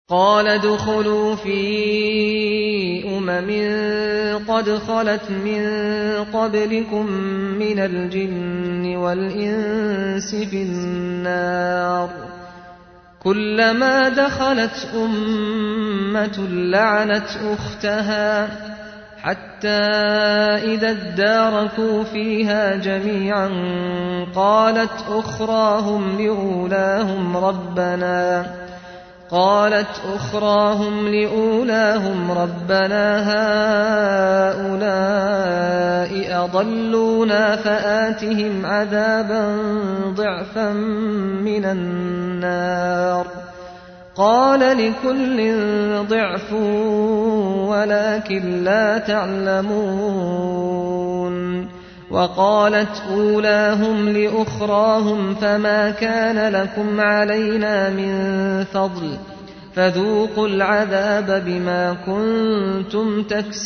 قال ادخلوا في قد خلت من قبلكم من الجن والإنس في النار كلما دخلت أمة لعنت أختها حتى إذا اداركوا فيها جميعا قالت أخراهم لأولاهم ربنا هؤلاء أضلونا فآتهم عذابا ضعفا من النار قال لكل ضعف ولكن لا تعلمون وقالت أولاهم لأخراهم فما كان لكم علينا من فضل فذوقوا العذاب بما كنتم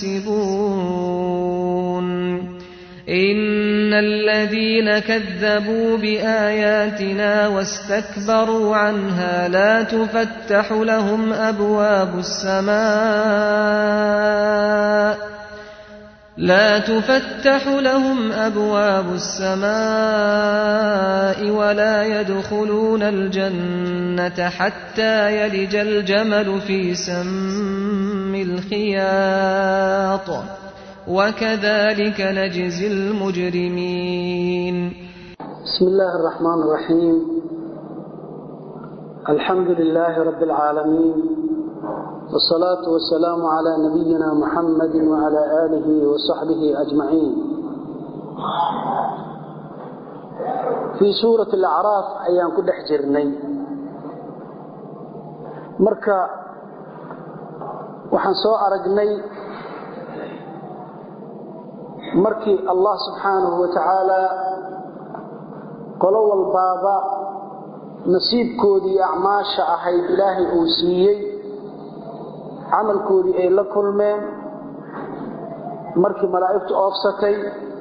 تكسبون إن الذين كذبوا بآياتنا واستكبروا عنها لا تفتح لهم أبواب السماء ولا يدخلون الجنة حتى يلج الجمل في سم الخياط وكذلك نجزي المجرمين. بسم الله الرحمن الرحيم. الحمد لله رب العالمين والصلاة والسلام على نبينا محمد وعلى آله وصحبه أجمعين. في سورة الأعراف أيام كل حجرني مركا وحنسو أرقني مركي الله سبحانه وتعالى قلوا البابا نصيب كودي أعماش أحيد إلهي أوسيي camalkoodii ay la kulmeen markii malaa'iktu oofsatay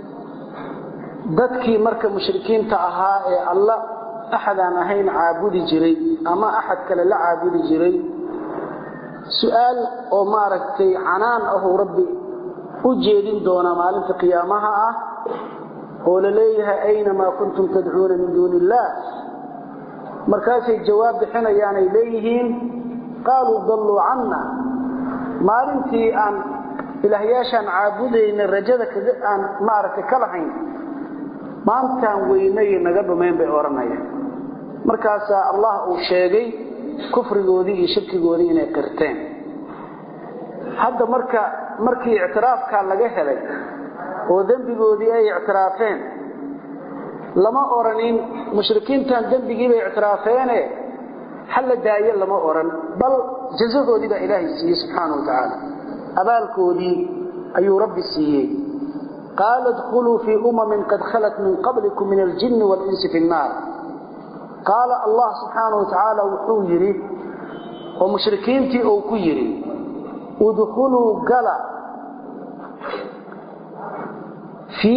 dadkii marka mushrikiinta ahaa ee Allah axadaan ahayn caabudi jiray ama axad kale la caabudi jiray su'aal oo maaragtay canaan ah oo rabbi u jeedin doona maalinta qiyaamaha ah oo la leeyahay ayna ma kuntum tad'uuna min duunillah markaasay jawaab bixinayaan ay leeyihiin qaaluu dallu canna maalintii aan ilaahyaashan caabudayna rajada aan maaragtay kala hayn maantaan weynay naga dhumeen bay oranayaan markaas Allah uu sheegay kufrigoodii iyo shirkigoodii inay qirteen hadda markii i'tiraafka laga helay oo dambigoodii ay i'tiraafeen lama oranin mushrikiintan dambigii bay i'tiraafeen حل داية لما أورن بل جزاء دي إلهي السيئ سبحانه وتعالى أبالكودي أي رب السيئ قال ادخلوا في قد خلت من قبلكم من الجن والإنس في النار قال الله سبحانه وتعالى وحويري ومشركين تي أو كيري ادخلوا قلا في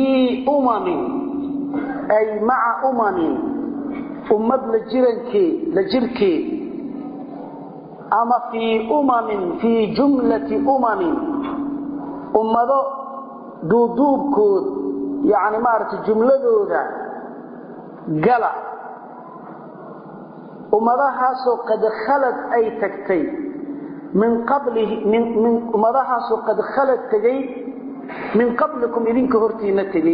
أي مع أمد لجركي أما في في جملة أمد دوب كود يعني مارت جملة دودا قلع أمدها سو قد خلت أي تكتي من قبله من أمدها سو قد خلت تجي من قبلكم إذن كهرتي نتلي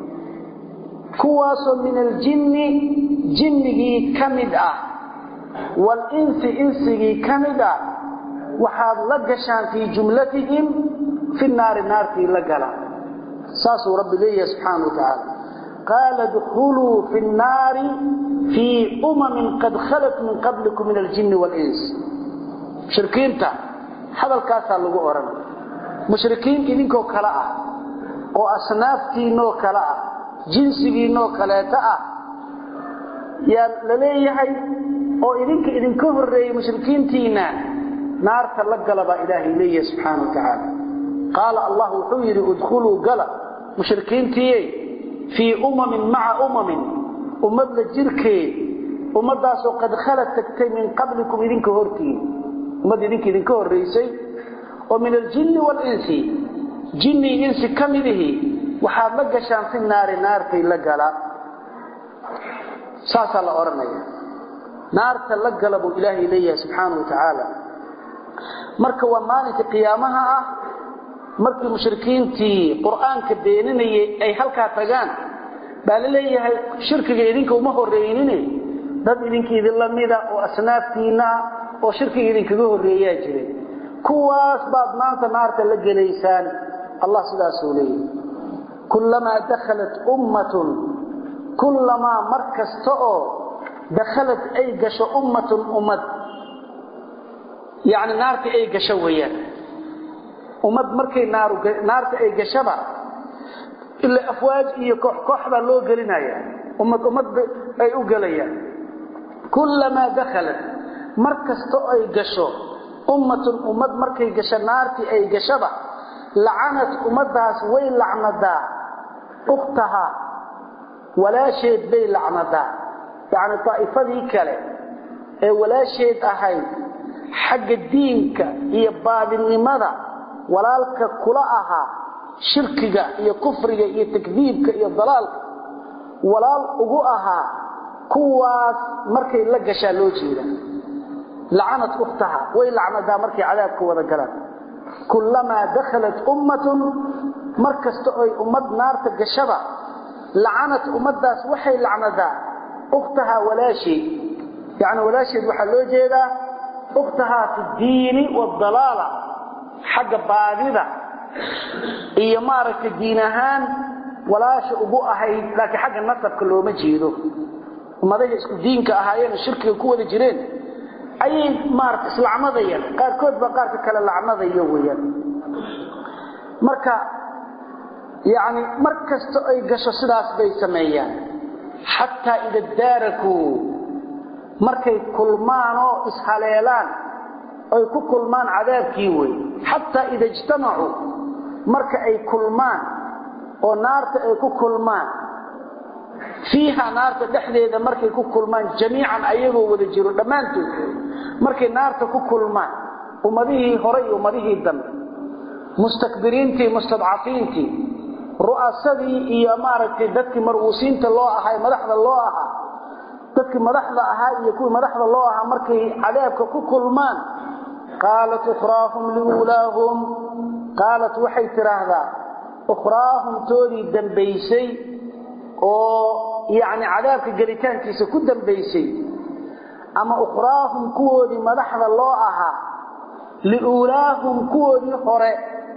كواس من الجن جنغي كمدا والإنس إنسغي كمدا وحاد لغشان في جملتهم في النار في لغلا ساس رب لي سبحانه وتعالى قال ادخلوا في النار في قد خلت من قبلكم من الجن والإنس شركينتا هذا الكاسا لغو أوران مشركين إذنكو كلاء وأصنافتي نو كلاء جنسي نو كلاتا يا لليهي او idinka horeeyay mushrikiintiina naarta la galaba ilaahi leeyahay subhanahu wa ta'ala qala allah wuxuu udkhulu gala mushrikiintii fi ma'a ummad la jirkee ummadaas oo qad khalat tagtay min qablikum idinka hortiin ummad idinka horeysay oo min al-jinn wal-insi jinni insi kamidihi waxa la gashaan fi naartay la gala saasa la oranaya naarta la gala buu ilaahay leeyahay subhanahu wa ta'ala marka waa maalinta qiyaamaha ah markii mushrikiintii quraanka beeninayay ay halka tagaan baa leeyahay shirkiga idinka uma horeeynin dad idinkeedii lamida oo asnaaftiina oo shirkiga idinkaga horeeyaa jiray kuwaas baad maanta naarta la galeysaan الله سبحانه وتعالى كلما دخلت كلما مركز دخلت أي قش أمة يعني نارت أي قشوية مركي نارت أي قشبة إلا أفواج إيه كحبة لو قلنا أمة أي أقلية كلما دخلت مركز أي قشو أمة مركي قش نارت أي قشبة لعنت أمدهاس وين لعندا أختها ولا شيء بين لعندا يعني طائفة ذي كله ولا شيء أهي حق الدينك هي بعض النمذا ولا لك كلها شركك هي كفرك هي تكذيبك هي ضلالك ولا أبوها كواس مركي لقشا لوجيدا لعنت أختها وين لعندا مركي عذابك وذكرات كلما دخلت أمة مركز تأي أمد نار تقشبة لعنت أمداس وحي لعندا أختها ولا شيء يعني ولا شيء وحلو جيدا أختها في الدين والضلالة حق باذدة هي مارك الدينهان ولا شيء أبوها لكن حق النصب كله مجيده وما ذا يسكو دينك أهايين الشرك الكوة الجرين أي مارك العمضية قال كود بقارك كلا العمضية ويا مركا يعني مركز أي قشة سلاس بيسمية حتى إذا اداركوا مركي كلمان إسحاليلان أي كلمان عذاب كيوي حتى إذا اجتمعوا مركا أي كلمان ونارت أي كلمان فيها نارت دحديده markay ku kulmaan jamiican ayagoo wada jiro dhamaantood markay naarta ku kulmaan umadihii hore iyo umadihii dambe mustakbiriintii mustadcafiintii ru'aasadii iyo maaragtay dadkii marwuusiinta loo ahaa madaxda loo ahaa dadkii madaxda ahaa iyo kuwii madaxda loo ahaa markay cadaabka ku kulmaan qaalat ukhraahum liulahum qaalat waxay tiraahdaa ukhraahum toodii dambaysay oo يعني عذابك جريتانكيسا ku dambeysay ama ukhraahum kuwoodi madaxda loo ahaa liulaahum kuwoodi hore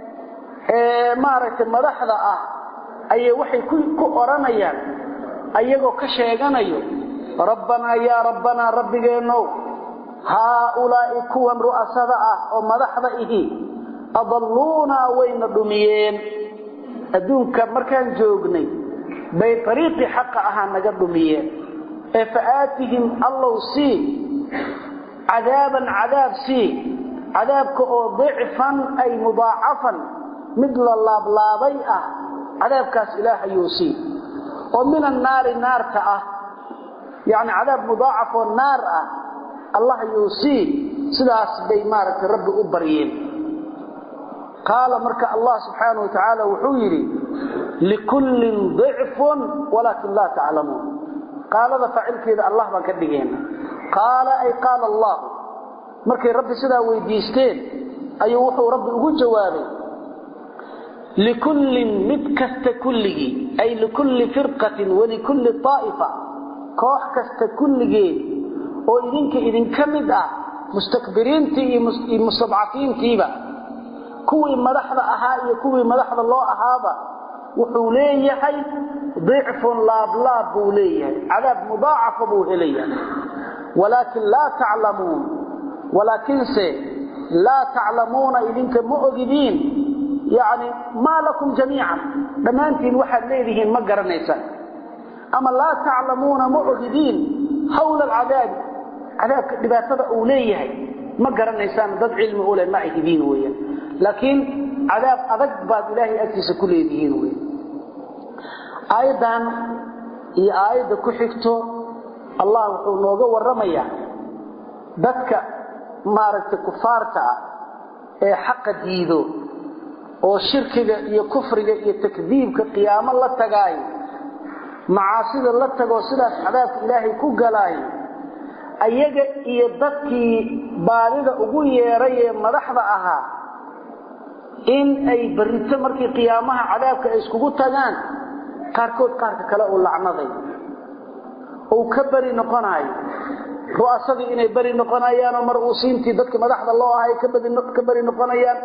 maaragtay madaxda ah ay waxay ku oranayaan ayagoo ka sheeganayo rabbana ya rabbana rabbigeeno haulaa'i kuwan ru'asada ah oo madaxda ihi adalluna wayna dhumiyeen adduunka markaan joognay bay طريقي حق ahaan naga dhumiyeen فآتهم الله سي عذابا عذاب سي عذابك oo ضعفا أي مضاعفا مثل اللابلابي عذابكاس إله يوسي ومن النار نار يعني عذاب مضاعف والنار الله يوسي سلاس بيمارك رب أبريين قال مرك الله سبحانه وتعالى وحيري لكل ضعف ولكن لا تعلمون قال هذا فعل كذا الله ما كدغينا قال أي قال الله مركي ربي سدا ويديستين أي وحو ربي ugu jawaabay لكل مدكست كله أي لكل فرقة ولكل طائفة كوح كست كله oo idin kamid mustakbiriintii mustadcafiintiiba kuwii madaxda ahaa iyo kuwii madaxda loo ahaaba wuxuu leeyahay ضعف لابلاب buu leeyahay cadaab mudaacaf buu helayaa walakin la ta'lamun walakin la ta'lamuna idinka ma ogidin yani ma lakum jamii'an dhamaantiin waxa leedihiin ma garanaysan ama la ta'lamuna ma ogidin hawla al'adab cadaabka dhibaatada uu leeyahay ma garanaysaan dad cilmi u leh ma idin weeyaan laakiin cadaab adag baad ilaahay agtiisa ku leedihiin weeyaan aydan iyo aayada ku xigto Allah wuxuu nooga waramayaa dadka maaragtay kufaarta ee xaq diido oo shirkiga iyo kufriga iyo takdiibka qiyaamo la tagaay macaasida la tago sidaas cadaabka ilaahay ku galaay ayaga iyo dadkii baadida ugu yeeray ee madaxda ahaa in ay barito markii qiyaamaha cadaabka ay iskugu tagaan qaarkood qaarka kale oo lacnaday oo ka bari noqonay ru'asadii inay bari noqonayaan oo mar'uusiintii dadka madaxda loo ahay ka bari noqonayaan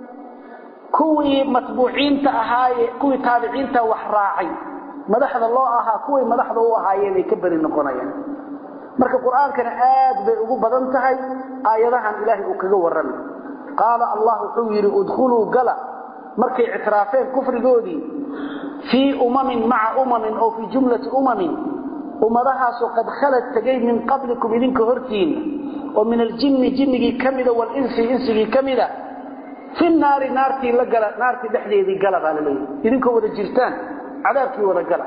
kuwii matbuuciinta ahaa kuwii taabiciinta wax raacay madaxda loo ahaa kuwii madaxda u ahaayeen ay ka bari noqonayaan marka quraankana aad bay ugu badan tahay aayadahan ilaahay uu kaga waran qaala allah wuxuu yiri udkhulu gala markay i'tiraafeen kufrigoodii fi ma'a umamin aw fi jumlati umamin umadahaas qad khalat tagay min qablikum idinka hortiin oo min aljinni jinnigi kamida wal insi kamida fi naari naarti la gala naarti dhexdeedii gala baa leeyahay idinka wada jirtaan cadaabkii wada gala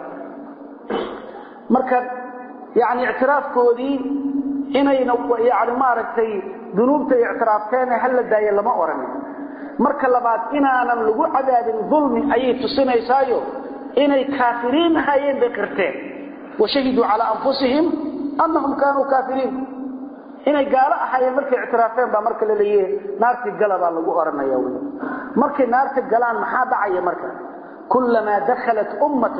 marka يعني اعتراف كودي إننا يعني ما رأيتي ذنوب اعتراف كان هل داية لما أورني مركل لبعض إنا نملقوا عذاب ظلم أي تصنع يسايو إن الكافرين هايين بقرتين وشهدوا على أنفسهم أنهم كانوا كافرين إن قال هايين مركل اعترافين بمركل اللي نارت القلب على أورنا يوم مركل نارت القلان محابة عي مركل كلما دخلت أمة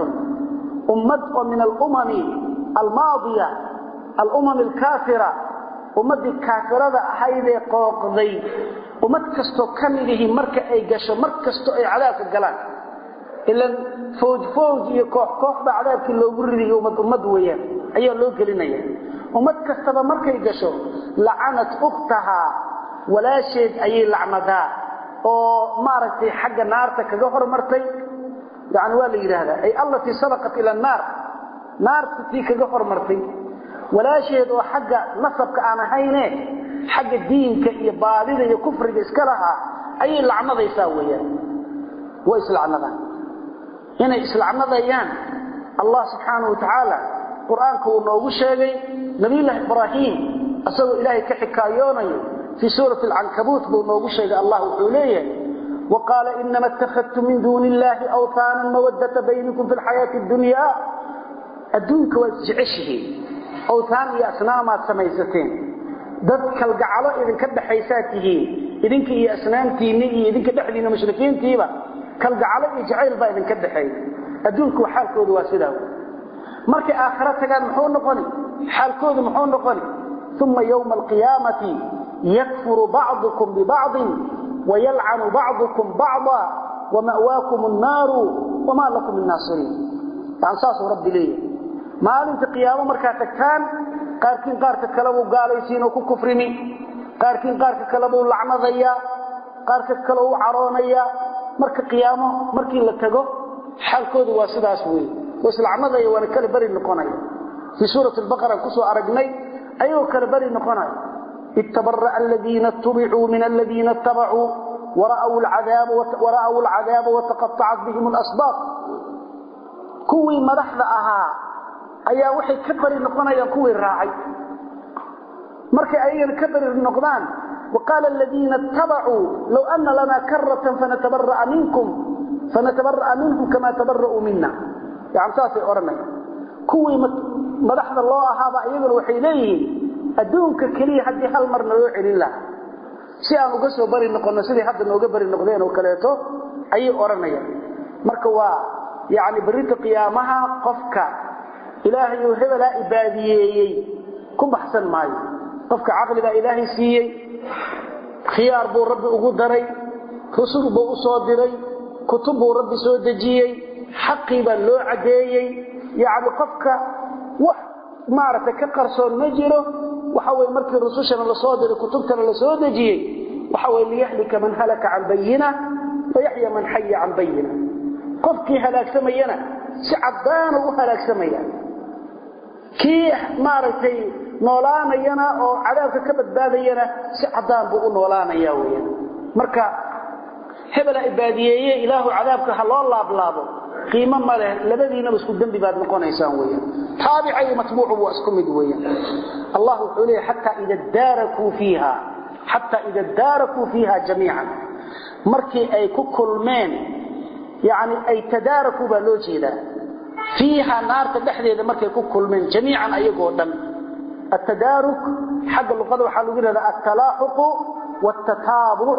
من الأمم الماضية الأمم الكافرة أمد الكافرة أحيدي قوقضي أمد كستو كمله مركة أي قشو مركستو أي عذاب القلان إلا فوج يكوح بعذاب كله برده أمد وياه أي اللو قلنايا أمد كستو مركة أي قشو لعنت أختها ولا شيء أي لعندا ومارتي حق نارتك ظهر مرتي يعني والي هذا أي التي سبقت إلى النار نارتي كغه hormartay walaasheedo xagga nasabka aan ahayne xagga diinka iyo baadida iyo kufriga iska laha ay lacnadaysaa weeyaan way islaanadaan inay islaanadayaan Allah subhanahu wa ta'ala quraanka uu noogu sheegay nabiga Ibrahim asagoo ilaahay ka xikaayoonay fi suurati al-ankabut buu noogu sheegay Allah wuxuu leeyahay وقال انما اتخذتم من دون الله اوثانا مودة بينكم في الحياة الدنيا adduunka waa jeceshihiin awtaan iyo asnaamaad samaysateen dad kal gacalo idinka dhaxaysaatihiin idinka iyo asnaamtiina iyo idinka dhaxdiina mushrikiintiiba kal gacalo iyo jacayl baa idinka dhaxay adduunku xaalkoodu waa sidaa markay aakhira tagaan muxuu noqoni xaalkoodu muxuu noqoni thumma yawm alqiyamati yakfuru ba'dukum bi ba'd wa yal'anu ba'dukum ba'da wa ma'waakum an-nar wa ma lakum min nasirin ta'asasu rabbi liya maalinta qiyaamo marka tagtaan qaarkiin qaarka kale uu gaalaysiin oo ku kufrimi qaarkiin qaarka kale uu lacnadaya qaarka kale uu caroonaya marka qiyaamo markii la tago xalkoodu waa sidaas weey waslacnadaya wana kala bari noqonaya fi suurati al-baqara kusoo aragnay ayuu kala bari noqonaya ittabarra alladheena tubi'u min alladheena tabau wara'u al-'adab wa taqatta'at bihim al-asbab kuwii madaxda ahaa ayaa waxay ka bari noqonayaan kuwii raacay markay ayagana ka bari noqdaan وقال الذين اتبعوا لو أن لنا كرة فنتبرأ منهم كما تبرؤوا منا يعني ساسي أرمي كوي مدحض الله هذا أيضا وحيليه أدونك كلي حدي هالمر نوعي لله سيئا نقصوا بري نقلنا سيدي حد نوغ بري نقلين وكاليته أي أرمي مركوا يعني بريت قيامها قفك إلهي يوهب لا إباديي كم بحسن معي قفك عقل با إلهي سيئي خيار بو ربي ugu daray rusul buu soo diray kutub buu rabbi soo dajiyay xaqi ba loo cadeeyay yaani qofka wax maarata ka qarsoon ma jiro waxa way markii rusushana la soo diray kutubtana la soo dajiyay waxa way liyahlika man halaka an bayina wa yahya man hayya an bayina qofkii halaagsamayna si cadaan u halaagsamayna ki maartay noolaanayana oo cadaabka ka badbaadayana si cadaan buu u noolaanaya weeyaan marka hebel ibaadiyeeye ilaahu cadaabka ha loo laablaabo qiimo ma leh labadiina isku dambi baad noqonaysaan weeyaan taabici matbuucu waa isku mid weeyaan allah wuxuu leeyahay hatta ida daaraku fiha حتى إذا اداركوا فيها جميعا مركي أي كلمين يعني أي تداركوا بلوجيدا فيها نار تدحدي إذا مركي كلمين جميعا أي قوة التدارك حق اللغة وحلو قلنا التلاحق والتتابع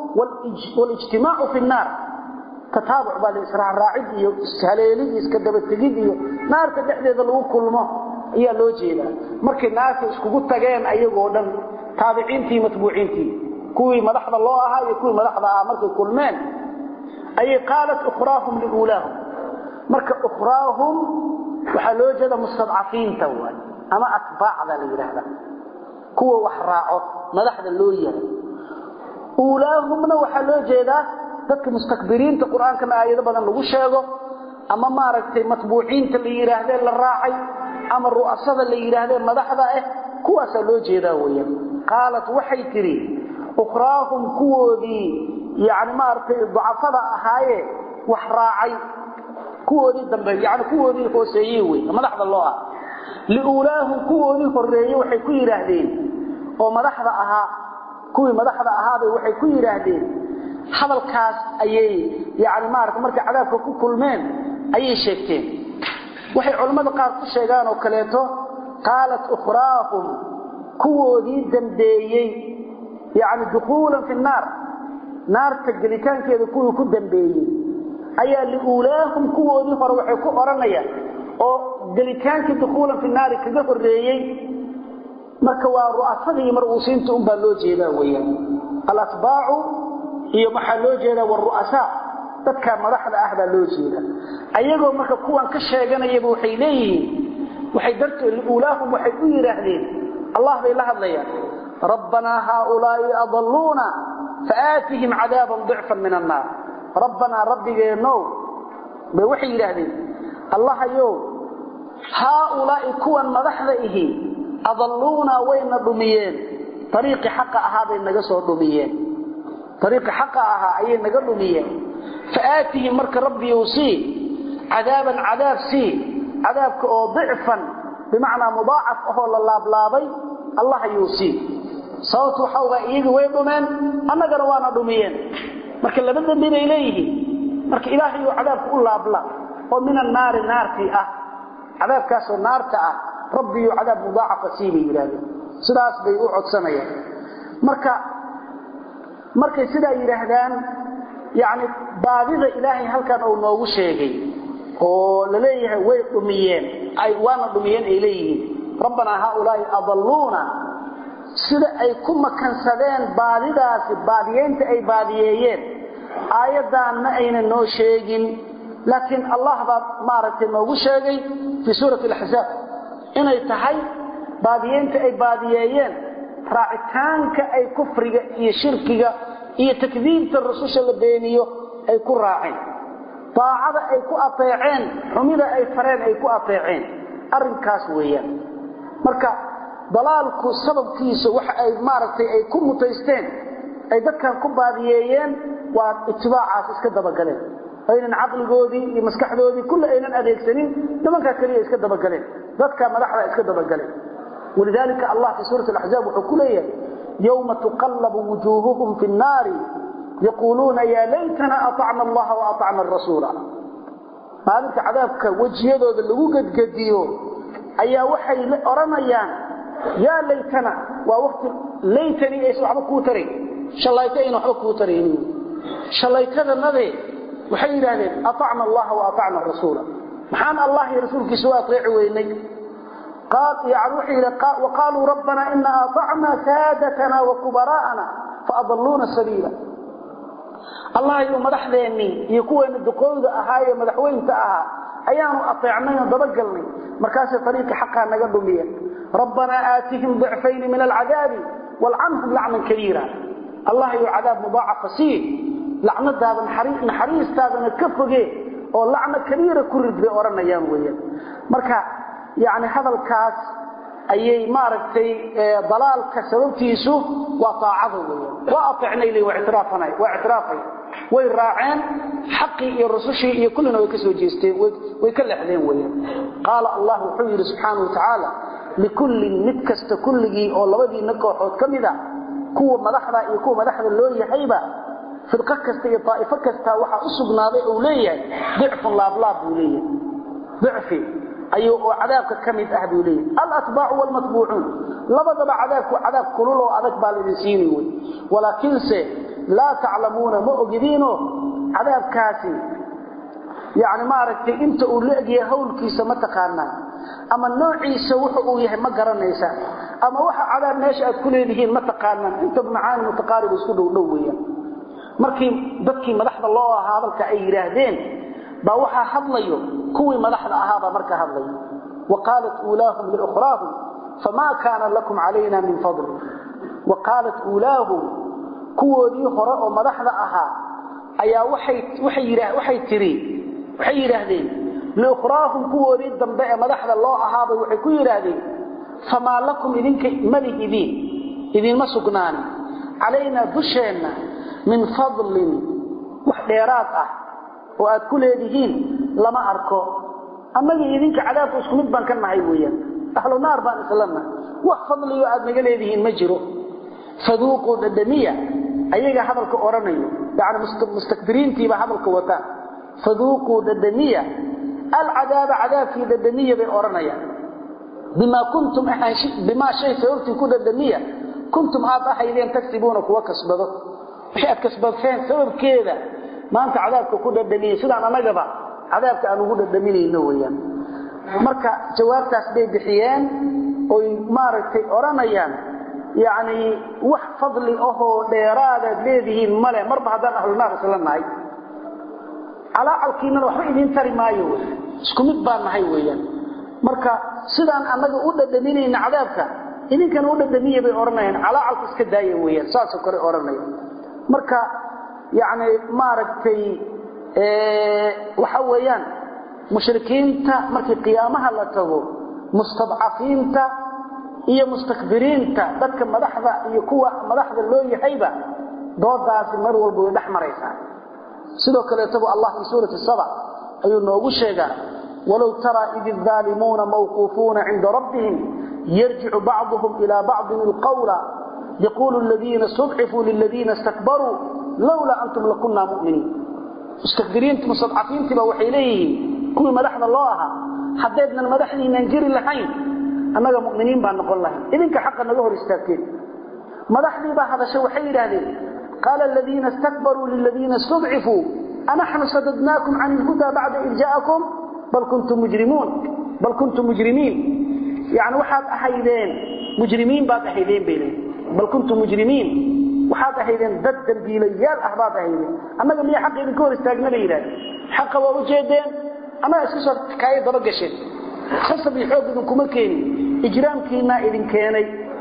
والاجتماع في النار تتابع بالإسراع الراعد السهليلي يسكدب التقيد نار تدحدي إذا لو كلمه هي لوجيدا مركي الناس اسكو تغين ايغو دن تابعينتي متبوعينتي كوي مدخد الله اها كوي مدخد مركي كلمين اي قالت اخراهم لاولاهم مركي اخراهم waxa loo jeeda mustadcafiin tawal ama atbaacda la yiraahdo kuwa wax raaco madaxda loo yahay oolaahumna waxa loo jeeda dadka mustakbiriinta quraanka aayado badan lagu sheego ama maaragtay matbuuciinta la yiraahdo la raacay ama ru'asada la yiraahdo madaxda kuwaas loo jeeda weeyaan qaalat waxay tiri ukhraahum kuwoodi yaani maartay ducafada ahaaye wax raacay kuwoodi dambe yaani kuwoodi hooseeyay weey madaxda loo ah liulaahum kuwoodi horeeyay waxay ku yiraahdeen oo madaxda ahaa kuwii madaxda ahaabay waxay ku yiraahdeen hadalkaas ayay yaani maartay markay cadaabka ku kulmeen ayay sheegteen waxay culimada qaar ku sheegaan oo kaleeto qaalat ukhraahum kuwoodi dambeeyay yaani dukhulan fi naar tagilitaankeeda kuwii ku dambeeyay ayaa liulaahum kuwoodi hore waxay ku oranayaan oo galitaanka dukhulan fi naar kaga horeeyay marka waa ru'asadii mar'uusiinta un baa loo jeedaa weeyaan al-atba'u iyo maxaa loo jeedaa war ru'asa dadka madaxda ah baa loo jeedaa ayagoo marka kuwan ka sheeganayaba waxay leeyihiin waxay dartay liulaahum waxay u yiraahdeen Allah bay la hadlayaan rabbana haula'i adalluna fa'atihim 'adaban dhifan min an-nar rabbana rabbigeeno bay waxay yiraahdeen Allah ayo haula'i kuwan madaxda ihi adalluna wayna dumiyeen tariiqi xaqa ahaaday naga soo dumiyeen tariiqi xaqa ahaa ayay naga dumiyeen fa'atihim marka rabbi yusi عذابا عذاب سي عذابك او ضعفا بمعنى مضاعف او للابلابي الله يوصي صوت حوغا ايغي وي دومين انغنا وانا دوميين marka labada mid ay leeyihiin marka ilaahay uu cadaabku u laabla oo min an-naar naarti ah cadaabkaas oo naarta ah rabbi uu cadaab mudaacaf siibi yiraahdo sidaas bay u codsanayaan marka sida yiraahdaan yaani baadida ilaahay halkan uu noogu sheegay oo la leeyahay way dumiyeen ay waana dumiyeen ay leeyihiin rabbana haulaa adalluna sida ay ku makansadeen baadidaasi baadiyeenta ay baadiyeeyeen aayadaana ayna noo sheegin laakiin Allah baa maaragtay noogu sheegay fi suurati al-ahzab inay tahay baadiyeenta ay baadiyeeyeen raacitaanka ay kufriga iyo shirkiga iyo takdiibta rasuusha la beeniyo ay ku raaceen taacada ay ku ateeceen xumida ay fareen ay ku ateeceen arrinkaas weeyaan marka dalaalku sababkiisa waxa ay maaragtay ay ku mutaysteen ay dadkan ku baadiyeeyeen waa itibaacaas iska dabagaleen aynan aqligoodii iyo maskaxdoodii kullu aynan adeegsanin nimanka kaliya iska dabagaleen dadka madaxda iska dabagaleen ولذلك الله في سورة الأحزاب وحكوليه يوم تقلب وجوههم في النار يقولون يا ليتنا أطعنا الله وأطعنا الرسول مالك عذابك وجهه ذا اللي قد قديه أي وحي أرميان يا ليتنا ووقت ليتني إيسو حبكو تري شلايتين وحبكو تريني شلايتنا النذي وحي ذلك أطعنا الله وأطعنا الرسول محان الله رسولك سواء طيعويني قال يعروحي وقالوا ربنا إنا أطعنا سادتنا وكبراءنا فأضلونا السبيل الله يقول مدحذيني يكون الدقود أهاي مدحوين تأها أيانوا أطيعنين ضبقلني مركز طريق حقا نقدمية ربنا آتهم ضعفين من العذاب والعنهم لعنا كبيرا الله يقول عذاب مضاعف فسيه لعنة هذا نحريس هذا نكفقه واللعنة كبيرة كرد بأورنا يانويا مركز يعني هذا الكاس أي ماركتي ضلال كسببتيسو وطاعته وأطعنا إليه واعترافي ويراعين حقي الرسوشي كلنا ويكسو جيستين ويكل حذين ويا قال الله حبير سبحانه وتعالى لكل نتكست كله أو لبدي نكوحوت كمدا kuwa madaxda iyo kuwa madaxda loo yahayba firqa kasta iyo taa'ifo kasta waxa u sugnaaday oo leeyahay dhifun laablaab buu leeyahay dhifi ayuu cadaabka kamid ah buu leeyahay al-atba'u wal matbu'un labadaba cadaab kulul oo adag baa la siinay way walaakinse la ta'lamuna ma ogidino cadaabkaasi يعني ما aragtay inta uu leeyahay hawlkiisa ma taqaana ama noociisa wuxuu uu yahay ma garanaysa ama waxa cadaab meesha aad ku leedihiin ma taqaana inta macaan mutaqarib isku dhow weeyaan markii dadkii madaxda loo ahaa hadalka ay yiraahdeen ba waxa hadlayo kuwii madaxda ahaaba marka hadlayo waqalat ulahum li ukhrahum fama kana lakum alayna min fadl waqalat ulahum kuwoodii hore oo madaxda ahaa ayaa waxay tiri waxay yiraahdeen li ukhrahum kuwoodii dambe ee madaxda loo ahaaba waxay ku yiraahdeen fama lakum idinka idin ma sugnaan alayna busheena min fadlin wax dheeraad ah oo aad ku leedihiin lama arko amaga idinka cadaabku isku mid baan ka nahay weeyaan ahlu naar baan islaamna wax fadliyo aad naga leedihiin ma jiro faduuqu dadamiya ayaga hadalka oranayo yaani mustakbiriintii ba hadalka wata faduuqu dadamiya al-adab adabki dadamiya bay oranaya bima kuntum ahashi bima shay sababti ku dadamiya kuntum ahaydeen taksibuna kuwa kasbado wixii aad kasbadeen sababkeeda maanta cadaabka ku dadamiya sidaan anagaba cadaabka aan ugu dadaminayno weeyaan marka jawaabtaas bay bixiyeen oo maaragtay oranayaan yaani wax fadli oo dheeraada leedihiin male marba hadan ahlu naar sallallahu ala alkiina wax idin tari maayo isku mid baan nahay weeyaan marka sidaan anaga u dadaminayna cadaabka idinkan u dadamiyay bay oranayaan ala alka iska daayay weeyaan saas oo kale oranayaan marka yaani maaragtay waxa weeyaan mushrikiinta markii qiyaamaha la tago mustadcafiinta iyo mustakbiriinta dadka madaxda iyo kuwa madaxda loo yahayba doodaas mar walba way dhaxmaraysaa sidoo kale tabu Allah in suurati saba ayuu noogu sheegaa walaw tara idil zalimuna mawqufuna 'inda rabbihim yarji'u ba'dhum ila ba'd al-qawla yaqulu alladhina stud'ifu lil ladhina istakbaru lawla antum lakunna mu'minin mustakbiriinta mustadcafiinta ba waxay leeyihiin kuwa madaxda loo aha hadeedna madaxdiina jiri lahayn anaga mu'miniin baan noqon lahayn idinka xaq naga hor istaagteen madaxdii baa hadashay waxay yiraahdeen قال الذين استكبروا للذين استضعفوا أنحن صددناكم عن الهدى بعد إذ جاءكم بل كنتم مجرمين يعني وحاد أحيدين مجرمين بعد أحيدين بيني بل كنتم مجرمين وحاد أحيدين ضد بيليال أحباب أحيدين أما قال لي حق إذنكور استاقنا لي حق ووجهدين أما أساسا كاية درقشين خاصة بيحوق إذنكم الكيني إجرام كينا إذن كيني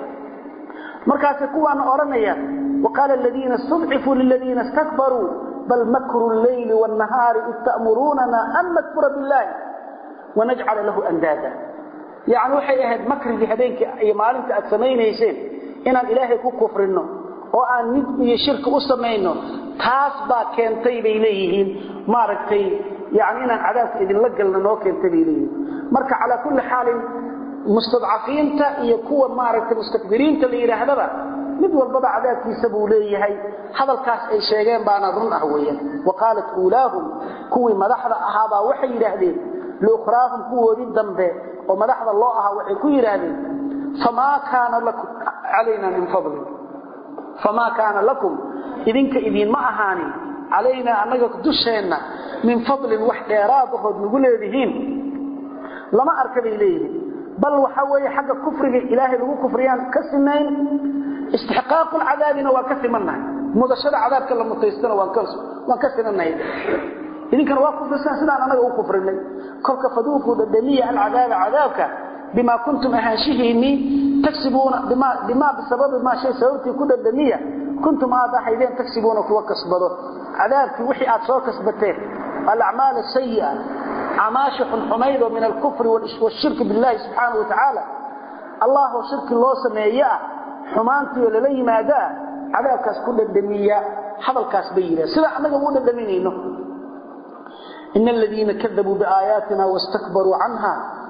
مركز كوان أورانيا وقال الذين استضعفوا للذين استكبروا بل مكر الليل والنهار إذ تأمروننا أن نكفر بالله ونجعل له أندادا يعني وحي أهد مكر بهدينك أي مالنك أتسمين يسين إن الإله كفرنه وأن ندمي شرك أسمينه تاسبا كنتي بإليهين ماركتي يعني إن العذاب إذن لقلنا نو كنتي بإليهين مرك على كل حال مستضعفين يكون ماركتي مستكبرين تلي إلى هذا mid walba cadaabkiisa buu leeyahay hadalkaas ay sheegeen baana run ah weeyaan waqalat ulahum kuwi madaxda ahaaba waxay yiraahdeen luqraahum kuwoodii dambe oo madaxda loo ahaa waxay ku yiraahdeen fama kana lakum alayna min fadl fama kana lakum idinka idin ma ahaanin alayna anaga dusheena min fadl wax dheeraad oo nagu leedihiin lama arkay leeyahay bal waxa weeye xagga kufriga ilaahay lagu kufriyaan ka sinayn استحقاق العذاب وكثمنا مدشده عذابك لما تيستنا وكثمنا إذن كان واقف بسنة أنا أكفرني كل كفدوك دمية العذاب عذابك بما كنتم أهاشيهني تكسبون بما بسبب ما شيء سويتي كل الدمية كنتم هذا حيثين تكسبون وكسبوا عذابك وحي أتصور كسبتين الأعمال السيئة عماشح حميد من الكفر والشرك بالله سبحانه وتعالى الله وشرك الله سميئة xumaantii oo la yimaada cadaabkaas ku dhadhamiya hadalkaas bayira sida anaga uu dhadhaminayno innal ladina kadhabu biaayatina wastakbaru anha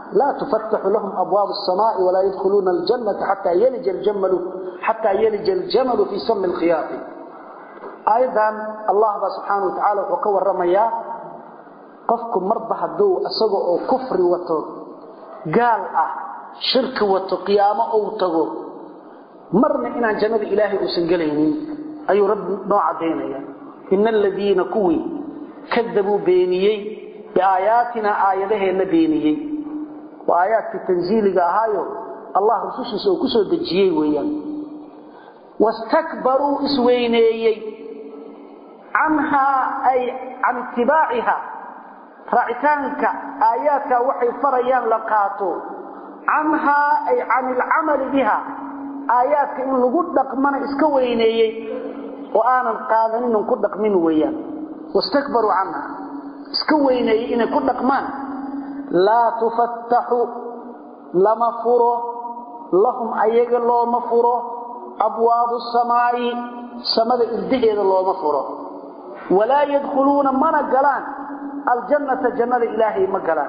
لا تفتح لهم أبواب السماء ولا يدخلون الجنة حتى يلج الجمل في سم الخياط. أيضا الله سبحانه وتعالى وكور رميا قفكم مرضى الدو أسقوا كفر وتو قال شرك وتو قيامة أو تغو مرنا إن جنة إلهي أسنقلين أي رب نوع دينيا إن الذين كوي كذبوا بينيي بآياتنا آياته النبينيي وآيات التنزيل قاهايو الله رسوله سوكسو دجيي ويان واستكبروا اسوينيي عنها أي عن اتباعها رأيتانك آياتك وحي فريان لقاتو عنها أي عن العمل بها آياتك إن نقول لك من اسكوينيي وآنا قادنين نقول لك من ويان واستكبروا عنها اسكوينيي إن نقول لك من لا تفتح لما فرو لهم أيق الله مفرو أبواب السماء سمد إردهيد الله مفرو ولا يدخلون من قلان الجنة جنة إلهي مقلان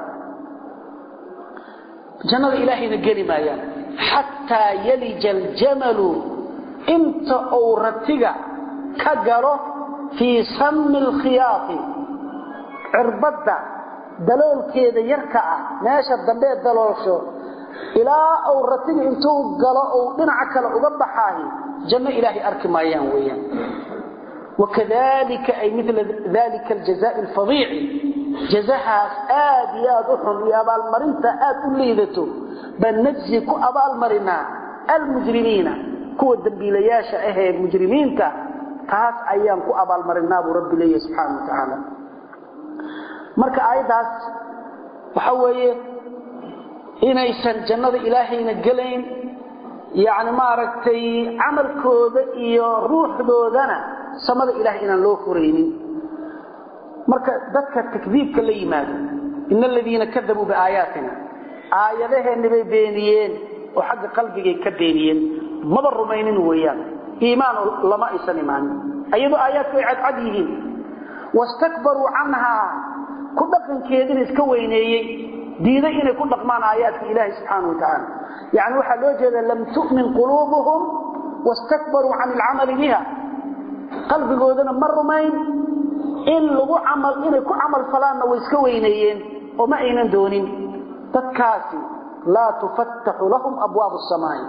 جنة إلهي نقل ما يعني حتى يلج الجمل انت أورتك كقره في سم الخياط عربدة دلول كيدا يركع ماشى الدنبيه دلولشو الى او رتين انتو غلا او دنع كلا uga baxay janna ilaahi arki maayaan weeyaan وكذلك اي مثل ذلك الجزاء الفظيع جزاها ادياد وحن يا بالمرنتا اد ليدتو بنجزي كو ابالمرنا المجرمين كو دبيلياشا اهي المجرمينتا taas ayaan ku abaalmarinaa rabbi leeyahay subhanahu wa ta'ala marka aayadaas waxa weeye inaysan jannada ilaahayna galayn yaani ma aragtay amalkooda iyo ruuxdoodana samada ilaahay inaan loo fureynin marka dadka takdiibka la yimaado innal ladina kadabu bi aayatina aayadaheena bay beeniyeen oo xagga qalbiga ka beeniyeen maba rumaynin weeyaan iimaan lama isan iimaan ayadu aayadku cad yihiin wastakbaru anha كدقن كيدين اسك وينيي ديده inay ku dhaqmaan aayadka Ilaahay subhanahu wa ta'ala yaani waxa loo jeedaa lam tu'min qulubuhum wastakbaru 'an al-'amal biha qalbigoodana marrumayn in lagu amal inay ku amal falaana way iska weynayeen oo ma aynan doonin dadkaasi la tufattahu lahum abwaab as-samaa'i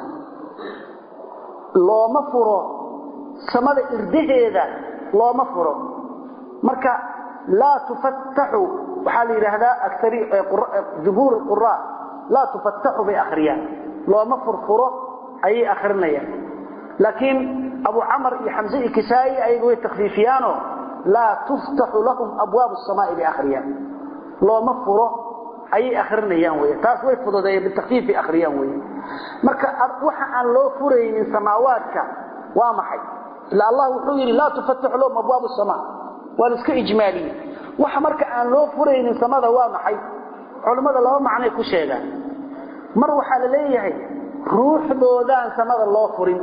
looma furo samada irdaheeda looma furo marka لا تفتح وحال هذا أكثر جمهور القراء لا تفتح بأخريان لو مفرفره أي أخرنيا لكن أبو عمر حمزة كسائي أي قوي تخفيفيانه لا تفتح لهم أبواب السماء بأخريان لو مفره أي أخرنيان ويا تاسوي فضل بالتخفيف بأخريان ويا مركا أروح أن لو فرين من سماواتك وامحي لا الله وحيري لا تفتح لهم أبواب السماء ولسك إجمالي waxa marka aan loo fureynin samada waa maxay culimada laba macnay ku sheegaan mar waxa la leeyahay ruuxdoodan samada loo furin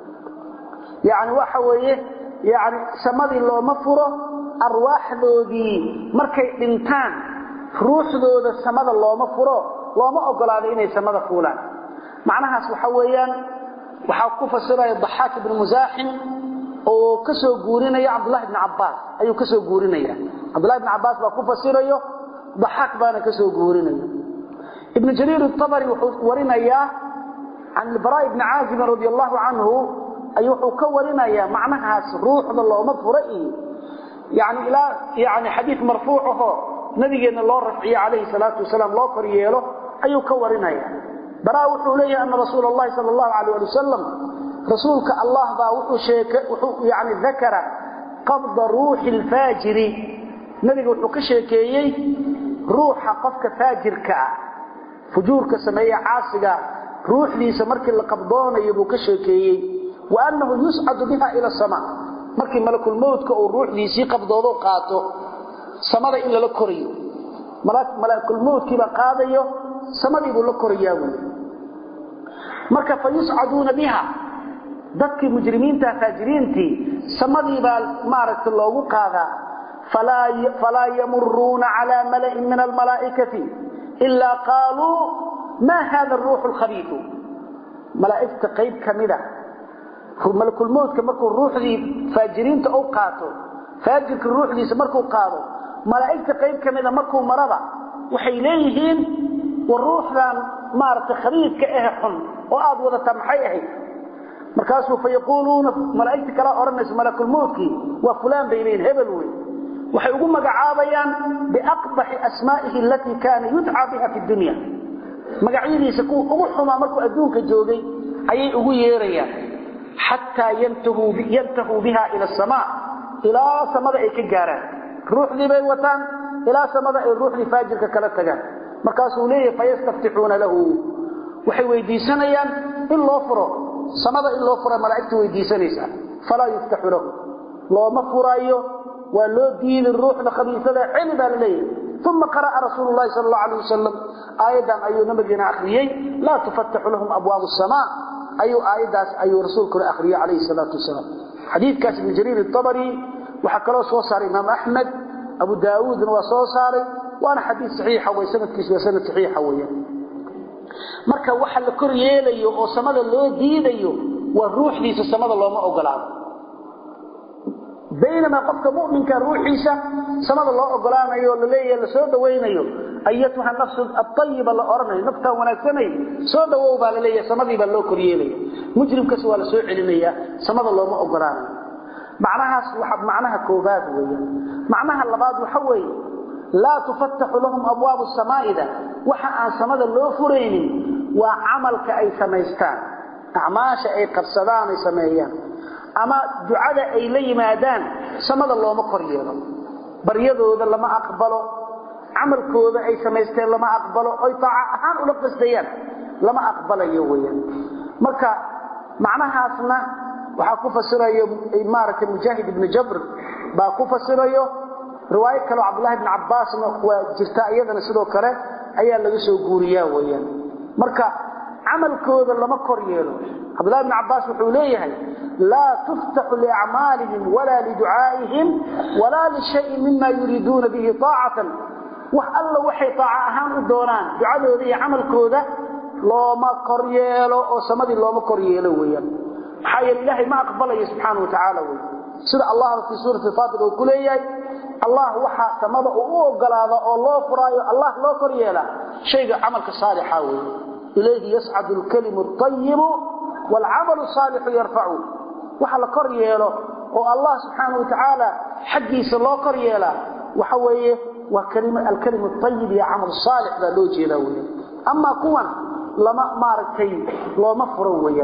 yaani waxa weeye yaani samadi looma furo arwaaxdoodii markay dhintaan ruuxdooda samada looma furo looma ogolaado inay samada fuulaan macnahaas waxa weeyaan waxa ku fasiray Dhahhak ibn Muzahim oo ka soo guurinaya Abdullah ibn Abbas ayuu ka soo guurinaya Abdullah ibn Abbas baa ku fasirayo Dhahhak baana ka soo guurinaya Ibn Jarir al-Tabari wuxuu warinaya an al-Bara' ibn Azib radiyallahu anhu ayuu ka warinaya macnahaas ruuxda looma furay yaani ila yaani hadith marfuu'aho nabigeena loo rafciyo alayhi salatu wasalaam loo koryeelo ayuu ka warinaya Bara' wuxuu leeyahay anna Rasuulullaahi sallallahu alayhi wa sallam رسولك الله با وحو يعني ذكر قبض روح الفاجر نبي وحو كشيكيي روح قفك فاجرك فجورك سميه عاصقه روح لي سمرك اللي قبضونه يبو كشيكيي وانه يصعد بها الى السماء markii malakul mawtka oo ruuxdiisii qabdoodo qaato samada in la koriyo malakul mawtkii ba qaadayo samadii buu la koriyaa marka fayus'aduna biha dadkii mujrimiinta faajiriintii samadii baa maaragtay loogu qaadaa fala yamuruna ala mala'in min almalaa'ikati إلا قالوا ما هذا الروح الخبيث ملائكة قيب كمدة ملك الموت كمركو الروح دي فاجرين تأوقاتوا فاجر الروح دي سمركو قادوا ملائكة قيب كمدة مركو مرضى وحيليهين والروح ذا مارت خبيث كأهحن وآد وذا تمحيه مركاسوا فيقولون ملائكة لا أرنس ملك الموت وفلان بينين هبلوي وحيقوم مقعابيا بأقبح أسمائه التي كان يدعى بها في الدنيا مقعيني سكوه أغحما مركو أدونك جوغي أي أغييريا حتى ينتهوا بها إلى السماء إلى سماء إيكجاران روح لي بيوتان إلى سماء الروح لفاجرك كالتجان مركاسوا ليه فيستفتحون له وحي ويديسانيا إلا أفره سماء إلا أفره ملائكته ويديسانيسا فلا يفتح له لو مفرايه ولو دين الروح لخبيثة علبا لليه ثم قرأ رسول الله صلى الله عليه وسلم آيدا أي نبينا أخريي لا تفتح لهم أبواب السماء أي رسولكم أخريي عليه الصلاة والسلام حديث كاسب جرير الطبري وحكى صوصار إمام أحمد أبو داود وصوصار وأنا حديث صحيح وسنة كيس وسنة صحيحة ويا مركا وحل كريالي وسمد الله ديني والروح ليس سمد الله ما أقلعه بينما قفك مؤمن كان روح عيسى سمد الله أقلعنا للي لسود وينيو أيتها النفس الطيبة اللي نفسها ونكسني سود ووبا للي سمدي بالله كريالي مجرم كسوى لسوء علمية سمد الله ما أقلعنا معناها كوباد ويا معناها اللباد وحوي لا تفتح لهم أبواب السماء ده وحا سمد الله فرين وعملك أي سميستان أعماش أي قرصدان أي سميان أما دعاء أي لي مادان سمد الله مقريضا بريضه ذا لما أقبله عملك ذا أي سميستان لما أقبله أي طاعة أهان أولقس ديان لما أقبله يويا مركا معناها أصنع waxaa ku fasirayo imaarka Mujaahid ibn Jabr baa ku fasirayo riwaayad kale Abdullah ibn Abbas waa jirta iyadana sidoo kale ayaa laga soo guuriyaa weeyaan marka amalkooda lama kor yeelo Abdullah ibn Abbas wuxuu leeyahay la tuftahu li a'malihim wala li du'aa'ihim wala li shay'in mimma yuriduna bihi ta'atan wa alla waxay taa'a ahaan u doonaan ducadooda iyo amalkooda looma kor yeelo oo samadi looma kor yeelo weeyaan حي الله ما أقبله سبحانه وتعالى سيد الله في سورة الفاطر وكليه الله وحى سمضى وقلاده الله فرايه الله لا كريلا شيء عملك صالح إليه يسعد الكلم الطيب والعمل الصالح يرفعه وحى كريلا والله سبحانه وتعالى حديث الله كريلا وحويه الكلم الطيب يا عمل الصالح لا لوجه له أما كون لما ماركي لو مفرويا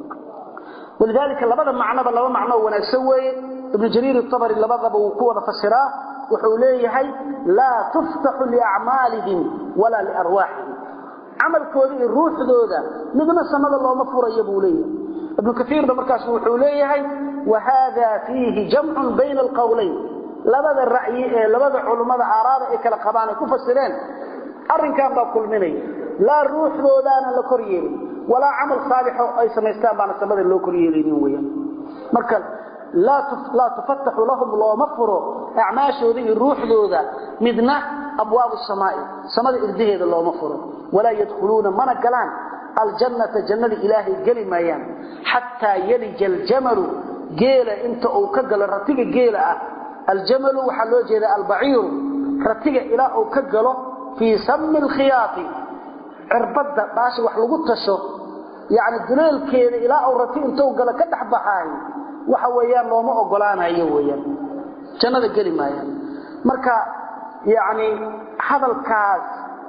ولذلك لبدا معنى لبا معنى وناسوي ابن جرير الطبري لبدا وكو فسرا وحوليه لا تفتح لاعمالهم ولا لارواحهم عمل كودي الروح دودا midna samada looma furayo buuleey ibn kathir markaas wuxuu leeyahay وهذا فيه جمع بين القولين لبدا الرأي لبدا علماء اراada ay kala qabaan ku fasireen arinkan ba kulminay la ruux doodana la koriyay ولا عمل صالح أي سميستان بان سمد اللو كريلين ويا مركز لا تفتح لهم الله مفرو أعماشه ذي الروح ذوذا مدنا أبواب السماء سمد إرديه الله مفرو ولا يدخلون من الكلام الجنة جنة إلهي قل ميان حتى يلج الجمل قيل انت أو كقل رتيق قيل الجمل وحلو جيل البعير رتيق إله أو كقله في سم الخياط عربده باشي wax lagu tasho yaani duleelkeeda ilaa oo ratiin tow gala ka dhaxbaxay waxa weeyaan looma ogolaanayo weeyaan jannada gali maayaan marka yaani hadalkaas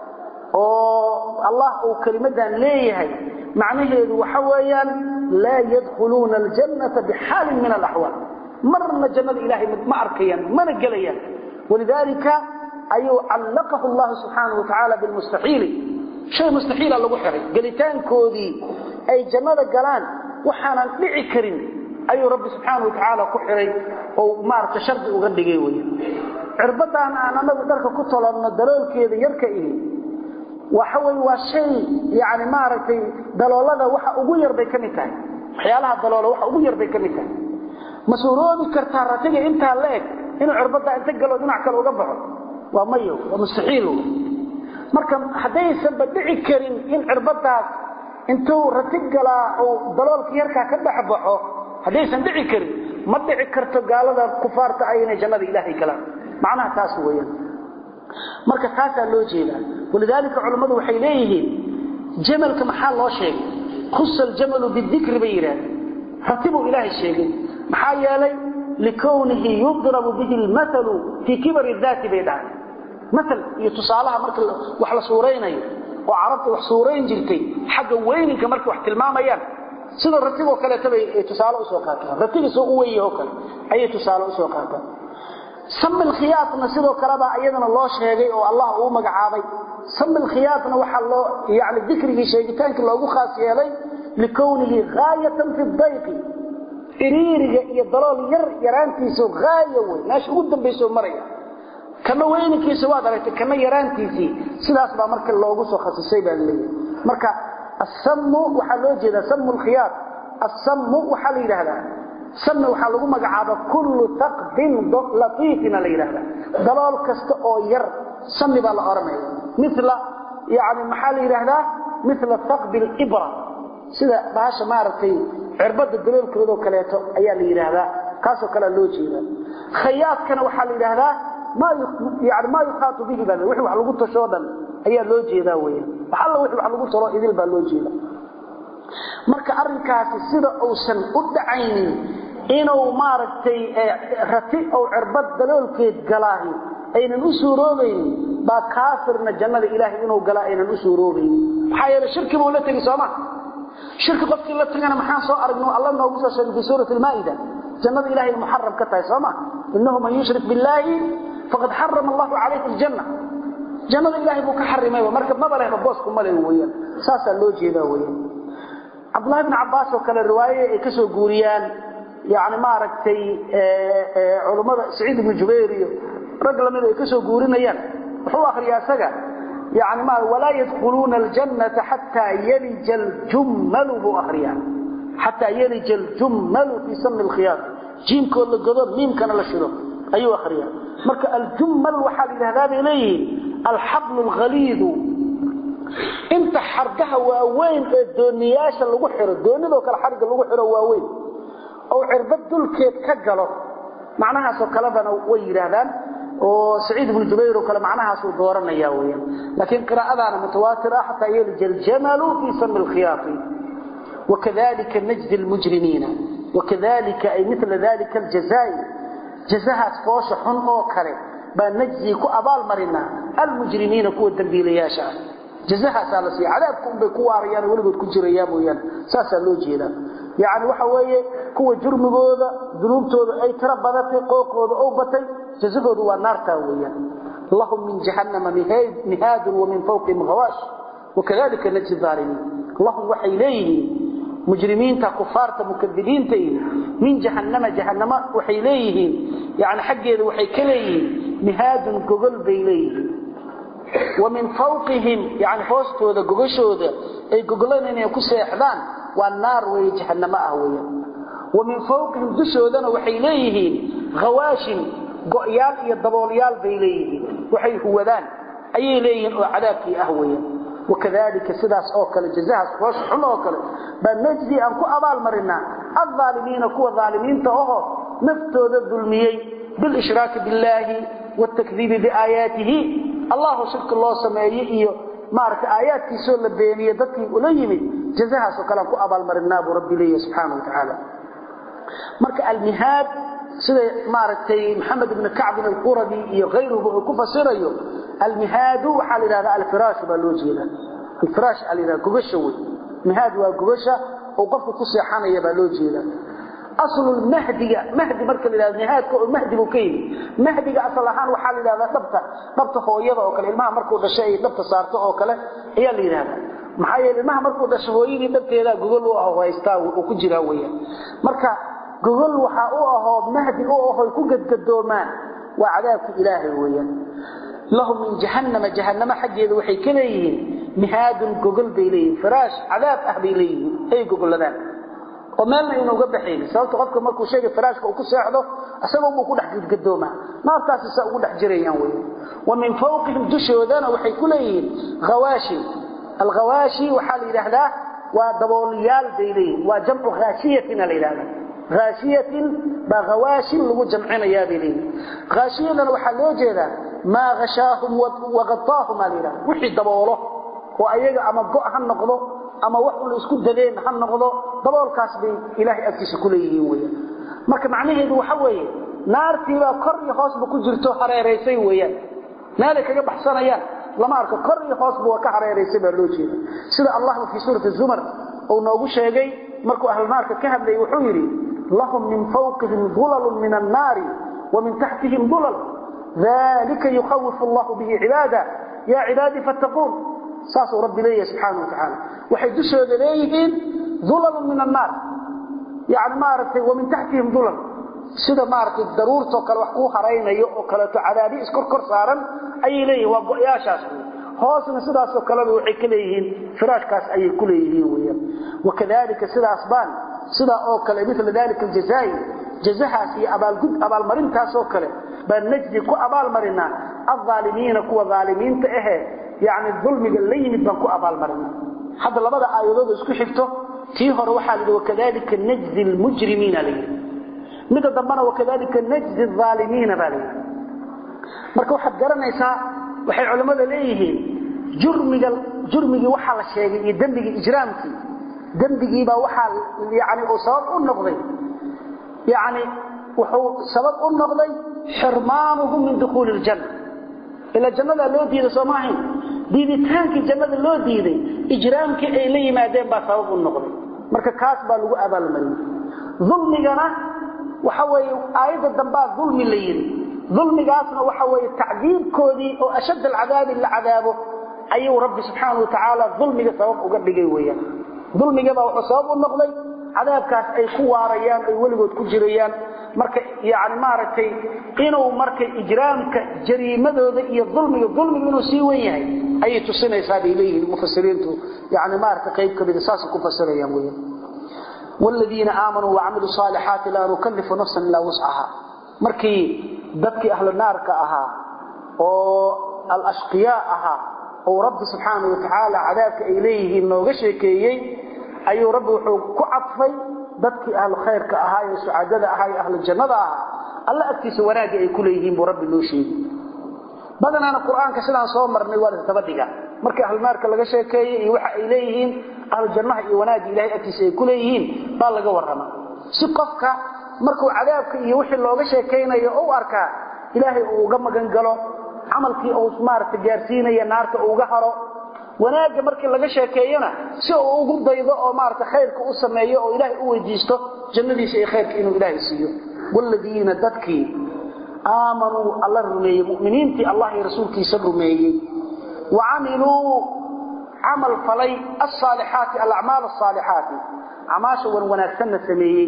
oo Allah uu kalimadan leeyahay macnaheedu waxa weeyaan la yadkhuluna aljannata bihal min alahwal marna jannada ilaahi ma arkayaan mana galayaan walidalika ayu allaqahu Allah subhanahu wa ta'ala bil mustahil شيء مستحيل الله وحري قلتان كودي أي جنة قلان وحانا نعي كريم أي رب سبحانه وتعالى كحري أو مارك شرد وغد قيوي عربتان أنا نقدرك كتلا من الدلول كيدي يركئه وحوي وشيء يعني مارك دلولة وحا أغير بكمتان حيالها الدلولة وحا أغير بكمتان مسؤولون كرتارتك انت لك إنه عربتان انت قلوا دنعك الوقبه وميه ومستحيله marka hadaysan badci karin in cirbadaas intuu ratig galaa oo daloolka yarka ka dhaxbaxo hadaysan dhici karin ma dhici karto gaalada kufaarta ayna jannada ilaahay galaan macnaha taas weeyaan marka taasa loo jeedaa walidaalika culimadu waxay leeyihiin jamalka maxaa loo sheegay khusal jamalu bidhikr bayran ratibu ilaahay sheegay maxaa yeelay likawnihi yudrabu bihi almathalu fi kibar adh-dhati baydan مثل يتصالها marka wax la suureynayo oo carabta wax suureyn jirtay xagga weyninka marka wax tilmaamayaan sida ratigo kale tabay tusaale u soo qaataan ratiga soo u weeyo kale ay tusaale u soo qaataan samil khiyatna sidoo kale ba ayadana loo sheegay oo Allah uu magacaabay samil khiyatna waxa loo yaani dhikrigi sheegitaanka loogu khaas yeelay likawnihi ghaayatan fi ad-dayq iriiriga iyo dalool yaraantiisu gaayo way meesha ugu dambayso maraya kama weynkiisa waa daraytay kama yaraantiisi sidaas baa marka loogu soo khasisay baa leeyahay marka as-sammu waxa loo jeedaa sammu al-khiyat as-sammu waxa la yiraahdaa sammu waxa lagu magacaabo kullu taqdin latifina la yiraahdaa dalool kasta oo yar sammi baa la oranaya mithla yaani maxaa la yiraahdaa mithla taqbil ibra sida baasha maartay cirbada daloolkeedo kaleeto ayaa la yiraahdaa kaas oo kale loo jeedaa khiyaatkana waxa la yiraahdaa ما يخاط به بل وحي wax lagu tasho dhan ayaa loo jeedaa weeyaan waxa wixii wax lagu taro idil baa loo jeedaa marka arinkaasi sida uusan u dhacaynin inuu maaragtay rati oo cirbad daloolkeed galaahi aynan u suuroobayn ba kaafirna jannada ilaahay inuu galaa aynan u suuroobayn waxa yeelay shirki buu la tagay Soomaa shirki qofkii la tagana maxaan soo aragnay Allah noogu soo sheegay suurada al-Maa'ida jannada ilaahay muharram ka tahay Soomaa innahu man yushrik billahi فقد حرم الله عليه الجنة جنة الله بك حرمه ومركب ما بله بوسكم ماله ويا ساسا لو جيدا ويا عبد الله بن عباس وكلا الروايه كسو غوريان يعني ما ركتي علماء سعيد بن جبير رجل من كسو غورينيان وحو اخريا اسغا يعني ما ولا يدخلون الجنه حتى يلج الجمل باخريا حتى يلج الجمل في سم الخياط جيم كل قدر ميم كان لا شيرو ايوه اخريا marka al-jummal waxa la yiraahdaa ilayhi al-habl al-ghalid inta xargaha waaweyn ee dooniyaasha lagu xiro doonidoo kala xarga lagu xiro waaweyn oo cirbad dulkeed ka galo macnaha soo kala bana way yiraahdaan oo Saeed ibn Jubayr oo kala macnaha soo dooranaya weeyaan laakiin qiraa'adana mutawaatir ah hatta yal jamalu fi sam al-khiyat وكذلك نجزي المجرمين وكذلك أي مثل ذلك الجزاء جزاء فوش حن او كره با نجزي كو ابال مرنا المجرمين كو دنبيلياشا جزاء سالسي عذابكم بكو واريان ولغد ku jiraya mooyaan saasa loo jeeda yaani waxa weeye kuwa jurmigooda dunuubtooda ay tira badatay qoqooda oo batay jazahoodu waa naarta weeyaan lahum min jahannama mihad wa min fawqihim ghawash وكذلك نجزي الظالمين اللهم وحيليه مجرمين كفارة مكذبين من جهنم وحيليه يعني حقه وحي كليه مهاد قبل بيليه ومن فوقهم يعني فوسته ذا قبشوا ذا أي قبلين أن يكون سيحدان والنار ويجهنم أهويا ومن فوقهم دشوا ذا وحيليه غواش قعيال يضبوليال بيليه وحي هو ذان أي ليه وعذابك أهويا وكذلك سداس اوكل جزاء وشحن اوكل بنجزي ان كو ابال مرنا الظالمين كو ظالمين تهو نفتود الظلميي بالاشراك بالله والتكذيب باياته الله شرك الله سمايه iyo maarka aayadki soo la beeniyay dadkii ula yimid jazaha soo kala ku abal marina bu rabbi leeyahay subhanahu wa ta'ala marka al-mihad sida maartay Muhammad ibn Ka'b al-Quradi iyo غيره ku fasirayo المهاد وحال هذا الفراش بالوجيده الفراش علينا غوغشوي مهاد وغوغشا او قفك كسيحانيا بالوجيده اصل المهدي مهدي marka la nihadka oo mahdi buu keen mahdiga asal ahaan waxa la yiraahdaa dabta hooyada oo kale ilmaha markuu dhashay dabta saarto oo kale ayaa la yiraahdaa maxay ilmaha markuu dhashay hooyadii dabteeda gogol oo ah haystaa oo ku jira weeyaan marka gogol waxa uu ahaa mahdi oo ah ku gadgadoomaan waa cadaabka ilaahay weeyaan لهم من جهنم حقيده waxay kaleeyeen mihaad gogol beelay firaash cadaab ah beelay ay gogoladaan oo meelna inuu uga baxeen sababta qofka markuu sheegay firaashka uu ku seexdo asagoo uu ku dhex gadgadooma naartaas isa ugu dhex jirayaan way wa min fawqihim dushoodana waxay ku leeyihiin ghawashi al-ghawashi waxa la yiraahdaa waa daboolyaal deelay waa jamcu ghaashiyatin la yiraahdaa ghaashiyatin ba ghawashi lagu jamcinayaa deelay ghaashiyadana waxa loo jeedaa ma ghashahum wa ghattaahum alira wixii daboolo oo ayaga ama go'an noqdo ama wax uu isku dadeen han noqdo daboolkaas bay ilaahay agtiisa ku leeyihiin weeyaan marka macnaheedu waxa weeye naartii baa kor iyo hoos ku jirto hareereysay weeyaan meel kaga baxsanayaan lama arko kor iyo hoos buu ka hareereysay baa loo jeedaa sida Allah fi suurat az-zumar oo noogu sheegay markuu ahlu naarka ka hadlay wuxuu yiri lahum min fawqihim dhulalun min an-naari wa min tahtihim dhulal ذلك يخوف الله به عباده يا عبادي فاتقون ساس رب ليه سبحانه وتعالى وحي دشود ليهين ظلل من النار يعني مارتي ومن تحتهم ظلل sida maartay daruurto kale wax ku hareynayo oo kale to cadaadi iskor kor saaran ay leeyahay waa go'yaashaas hoosna sidaas oo kale waxay ka leeyihiin firaashkaas ay ku leeyihiin weeyaan wakadalika sidaas baan sida oo kale mithla dalika aljazaai jazahaas iyo abaal marintaas oo kale baan najdi ku abaal marina adh-dhalimiina kuwa dhalimiinta يعني الظلم اللي يمد بانكو أبال مرنا حتى لبدا آيوذو اسكو حكتو تيهر وحال وكذلك نجزي المجرمين ليه مدى ضمنا وكذلك نجزي الظالمين باليه مركو حد قرنا يسا وحي علماء ليه جرمي وحال الشيء دنبي إجرامتي دنبي با وحال يعني أصاب النقضي يعني وحو سبب النقضي حرمانهم من دخول الجنة إلى الجنة لو ديده سماحين ديدتانك الجنة لو ديده إجرامك إليه ما دين با سبب النقضي marka kaas baa lagu abaal marin dhulmigana waxa way aayada dambaa dhulmi leeyeen dhulmigaasna waxa way tacdiibkoodii oo ashad alcadaab illa cadaabo ayuu rabbi subhanahu wa ta'ala dhulmiga sabab uga dhigay weeyaan dhulmiga baa wuxuu sabab u noqday cadaabkaas ay ku waarayaan ay waligood ku jirayaan marka yaani maaragtay inuu marka ijraamka jariimadooda iyo dhulmiga inuu sii weyn yahay ay tusinaysaa ilayhi mufassiriintu yaani maaragtay qayb ka mid saas ku fasirayaan weeyaan والذين آمنوا وعملوا الصالحات لا نكلف نفسا إلا وسعها markii dadkii ahlu naarka ahaa oo al-ashqiyaa ahaa oo rabbi subhanahu wa ta'ala cadaabka ay leeyihiin nooga sheekeeyay ayuu rabbi wuxuu ku cadfay dadkii ahlu khayrka ahaa ee su'aadada ahaa ee ahlu jannada ahaa alla agtiisa wanaag ay ku leeyihiin buu rabbi loo sheegay badanaana quraanka sidaan soo marnay waa tabadiga markii ahlu naarka laga sheekeeyay iyo waxa ay leeyihiin ahlu jannaha iyo wanaag ilaahay agtiisa ay ku leeyihiin baa laga warrama si qofka markuu cadaabka iyo wixii looga sheekeynayo oo arka ilaahay uu uga magan galo amalkii uu smaarta gaarsiinaya naarta uga haro wanaaga markii laga sheekeeyana si uu ugu daydo oo maarta khayrka u sameeyo oo ilaahay u weydiisto jannadiisa iyo khayrka inuu ilaahay siiyo walladina dadkii aamanu alla rumeeyay mu'miniintii allah iyo rasuulkiisa rumeeyay wa amilu amal falay as-salihat al-a'mal as-salihat amaasha wanaagsan sameeyay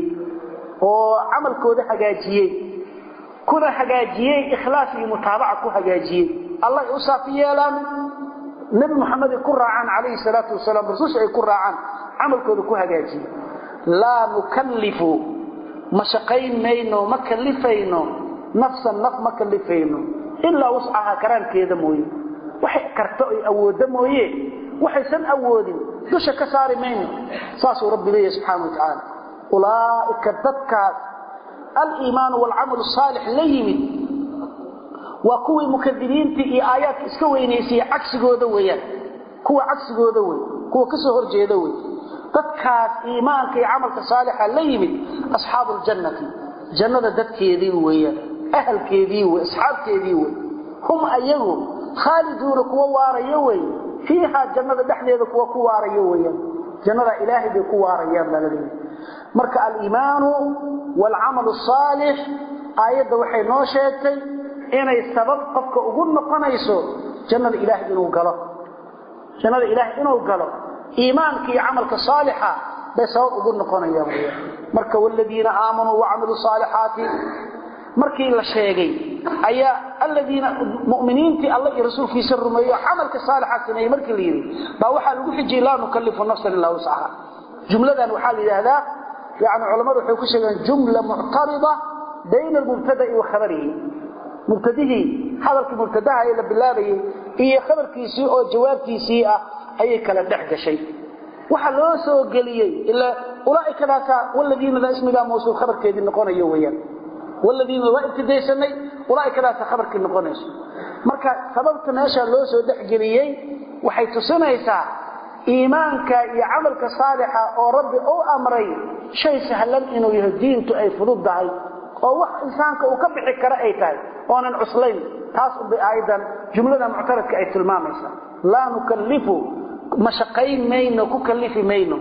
oo amalkooda hagaajiyay kuna hagaajiyay ikhlaas iyo mutaabaca ku hagaajiyay allah u saafiyeelan nabi muhammad ku raacaan alayhi salatu wasalaam rasuul ay ku raacaan amalkooda ku hagaajiyay la nukallifu mashaqayn mayno makallifayno nafsan naf makallifayno illa wus'aha karankeeda mooyee waxay karto ay awoodo mooyee waxay san awoodin dusha ka saari mayno saasu rabbi leeyahay subhanahu wa ta'ala أولئك الذكار الإيمان والعمل الصالح ليمد وكوي مكذبين في آيات اسكوينيسي عكس جودويا كو عكس جودوي كو كسهر جيدوي ذكار إيمان كي عمل صالح ليمد أصحاب الجنة جنة ذكيدي ويا أهل كيدي وأصحاب كيدي هم أيهم خالدون كو واريوي فيها جنة دحلي كو واريوي جنة إلهي بكو واريان بلدين marka al-iimaan wal amal salih ayada waxay noo sheegtay inay sabab qofka ugu noqonayso jannada ilaahay inuu galo iimaanka iyo amalka saalixa bay sabab ugu noqonayaan marka walladina aamanu wa amilu salihati markii la sheegay ayaa alladina mu'miniinti allah iyo rasuulkiisa rumeeyo amalka saalixa sameeyay markii la yiri ba waxa lagu xijiyay la nukallifu nafsan illa wus'aha jumladan waxa la yiraahdaa يعني علماء waxay ku sheegaan jumla mu'tarida bayna al-mubtada' wa khabarihi mubtadihi hadalkii mubtadaha ay la bilaabay iyo khabarkiisii oo jawaabtiisii ah ay kala dhaxgashay waxa loo soo galiyay ila ulaaika daaka walladina la ismiga mawsuul khabarkeedii noqonayo weeyaan walladina waa ibtidaysanay ulaaika daaka khabarkii noqonayso marka sababta meesha loo soo dhaxgaliyay waxay tusinaysaa iimaanka iyo amalka saalixa oo rabbi uu amray shay sahlan inuu yahay diintu ay fududahay oo wax insaanka uu ka bixi kara ay tahay oonan cuslayn taas u aydan jumlada mu'taradka ay tilmaamaysa la nukallifu mashaqayn mayno ku kallifi mayno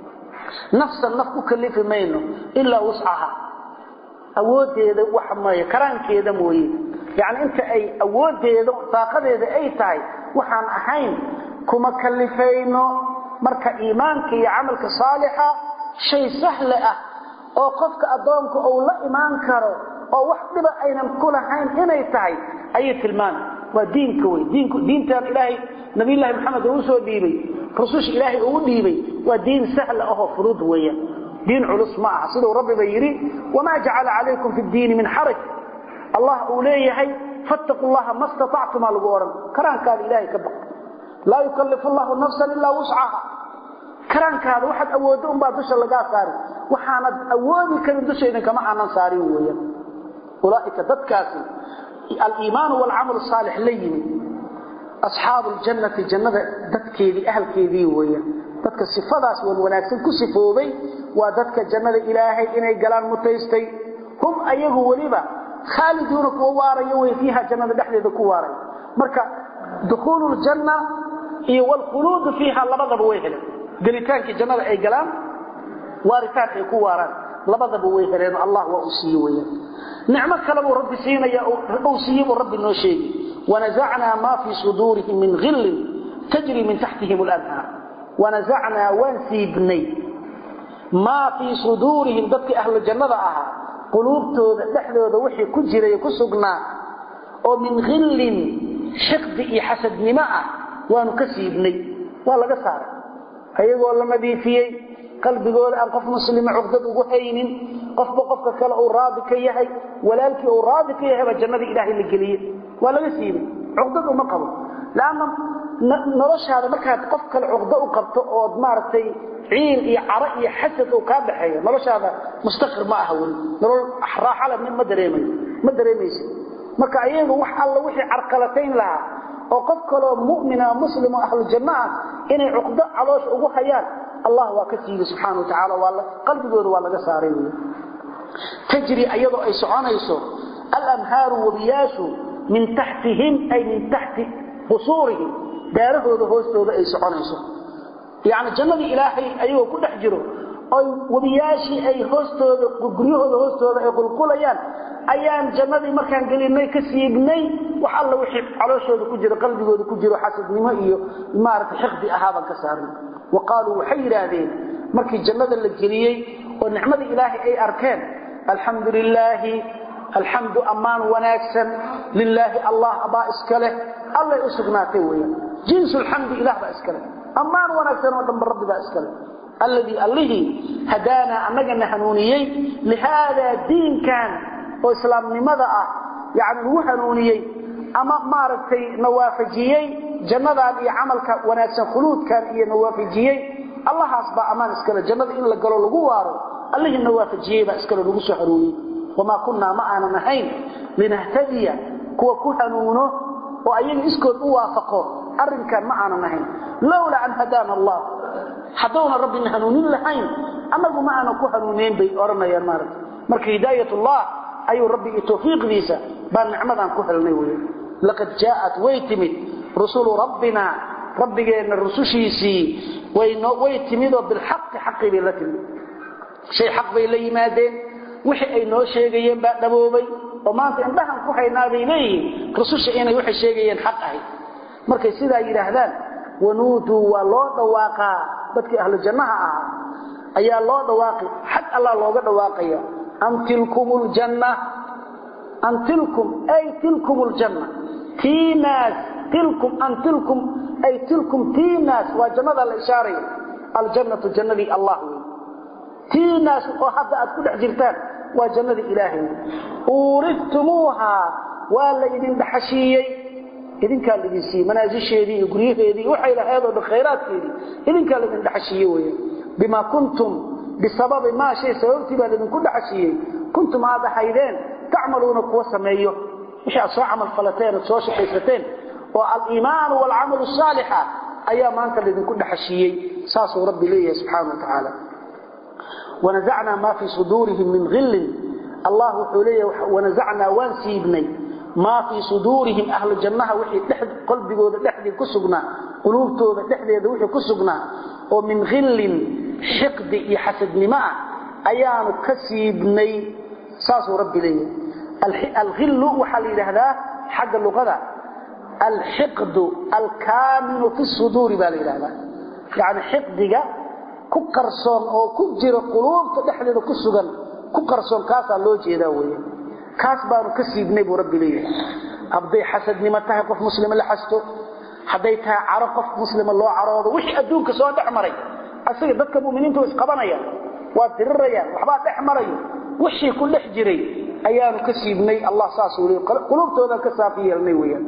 nafsan naf ku kallifi mayno illa wus'aha awoodeeda wax ma karaankeeda mooyee yaani inta ay awoodeeda taaqadeeda ay tahay waxaan ahayn kuma kallifayno marka iimaanka iyo amalka saalixa shay sahla ah oo qofka adoonku uu la iimaan karo oo wax dhiba aynan ku lahayn inay tahay ay tilmaan waa diinka way diintan ilaahay nabi ilaahi maxamed uu soo dhiibay rasuush ilaahi uu dhiibay waa diin sahla oo fudud weeya diin culus ma aha sidoo rabbi bayiri wama ja'ala alaykum fi diin min haraj allah uu leeyahay fattaqullaha mastata'tum al-quran karanka ilaahi ka baq la yukallifu allah nafsan illa wus'aha karankaada waxaad awoodo un baa dusha laga saaray waxaanad awoodi karin dusheena kama aanan saarin weeyaan ulaaika dadkaasi al-iimaan wal amal salih layni ashaabul jannati jannada dadkeedii ahlkeedii weeyaan dadka sifadaas wanaagsan ku sifoobay waa dadka jannada ilaahay inay galaan mutaystay hum ayagu waliba khaliduna ku waarayo way fiha jannada dhaxdeeda ku waaray marka dukhulul janna iyo wal khulud fiha labadaba way heleen galitaanka jannada ay galaan waaritaan ay ku waaraan labadaba way heleen Allah waa u siiyay weeyaan nicmo kale oo rabbi siinaya oo siiyay rabbi noo sheegay ونزعنا ما في صدورهم من غل تجري من تحتهم الأنهار ونزعنا وانسيبني ما في صدورهم ضدك أهل الجنة أها قلوبتهم دحلوا وحي كجري كسقنا ومن غل حقد حسد نماء وانكسيبني والله قصار أيضا والله مديفيي قلبي يقول أن قف مسلم عقدد وحين قف بقفك كلا أو راضك يهي ولالك أو راضك يهي والجنة إلهي القليل ولا يسيب عقدد وما قبل لأن نرش هذا مكان قفك العقدد وقبته وضمارتي عين عرق حسد وكابحية نرش هذا مستقر ما أهول نرول أحراح على من مدريميس مكا أيضا وح الله وحي عرقلتين لها وقفك لو مؤمنة مسلم أهل الجماعة إني عقدد علوش أبو حيان الله وكثير سبحانه وتعالى والله قلبه والله قصارين تجري أيضا أي سعانيسو الأنهار وبياسو من تحتهم أي من تحت قصورهم داره هوستو أي سعانيسو يعني جنة إلهي أيوه كل حجره أي وبياشي أي هوستو قريه هوستو أي قلقليان أيام جنة مكان قليل كسيبني وحال وحي علوشو كجر قلبه كجر حسد نمائي مارت حقد أهابا كسارين وقالوا حيرادين مركي الجنة اللي جريي ونعمة إلهي أي أركان الحمد لله الحمد أمان وناكسا لله الله أبا إسكاله الله يسقناته ويا جنس الحمد إله أبا إسكاله أمان وناكسا ودم الرب أبا إسكاله الذي هدانا أمجا نحنونيي لهذا الدين كان وإسلام لماذا يعني هو حنونيي أما مارتي نوافجيي جنة إيه عملك وناكسا خلود كان إيه نوافجيي الله أصبح أمان إسكاله جنة إن لقلوا لقواره الله النوافجيي بإسكاله لقصوا حنوني وما كنا معنا نحين لنهتدي كوا كهنونه وأيين إسكت أوافقه أرن كان معنا نحين لولا أن هدانا الله حدونا رب نحنونين لحين أما معنا كهنونين بأرنا يا مارد مرك هداية الله أي ربي توفيق ليسا بان نعمد عن كهنونين لقد جاءت ويتمت رسول ربنا ربنا الرسوشيسي ويتمدوا بالحق حقي بالتي شيء حق بي مادين wixii ay noo sheegayeen baa dhaboobay oo maanta indhahan ku haynaaday leeyihiin rususha inay wixii sheegayeen xaq ahay markay sidaa yiraahdaan wanuudu wa loo dhawaaqa dadkii ahlu jannaha ah ayaa loo dhawaaqi xaq Allah looga dhawaaqaya antilkumul janna antilkum ay tilkumul janna tiinas tilkum antilkum ay tilkum tiinas wa jannada la ishaaray aljannatu jannati Allah tiinaas oo hadda aad ku dhex jirtaan waa jannada ilaahay uuriftumuha wala idin dhaxashiyay idinka lidin si manaasisheedii iyo guryaheedii waxay lahaydoo khayraadkeedii idinka lidin dhaxashiyay weeye bima kuntum بسبب ما شيء سويتي بعدين كل عشية كنتم هذا حيدين تعملون قوة سميه مش أصلا عمل فلتين وصوش حيثتين والإيمان والعمل الصالحة أيام أنت الذين كل حشية ساسوا ربي لي سبحانه وتعالى ونزعنا ما في صدورهم من غل الله حوليه ونزعنا وانسيبني ما في صدورهم أهل الجنة وحي لحد قلبي لحد كسقنا قلوبته لحد وحي كسقنا ومن غل حقد يحسد نماء أيام كسيبني ساسو ربي لي الغل وحليل هذا حق اللغة الحقد الكامل في الصدور بالي هذا يعني حقدك كقرصون أو كجر قلوب تدحلل كسجن كقرصون كاسا لوجي داوية كاس بانو كسيبني بربي لي أبدي حسد نماء تهقف مسلم اللي حسته حديتها عرقف مسلم الله عراضه وحي أدونك سواء دحمري أصير ذلك المؤمنين توس قبنايا وادرريا وحبات احمريا وحي كل حجري أيام كسيبني الله ساسولي قلوب تودا كسافية الميوية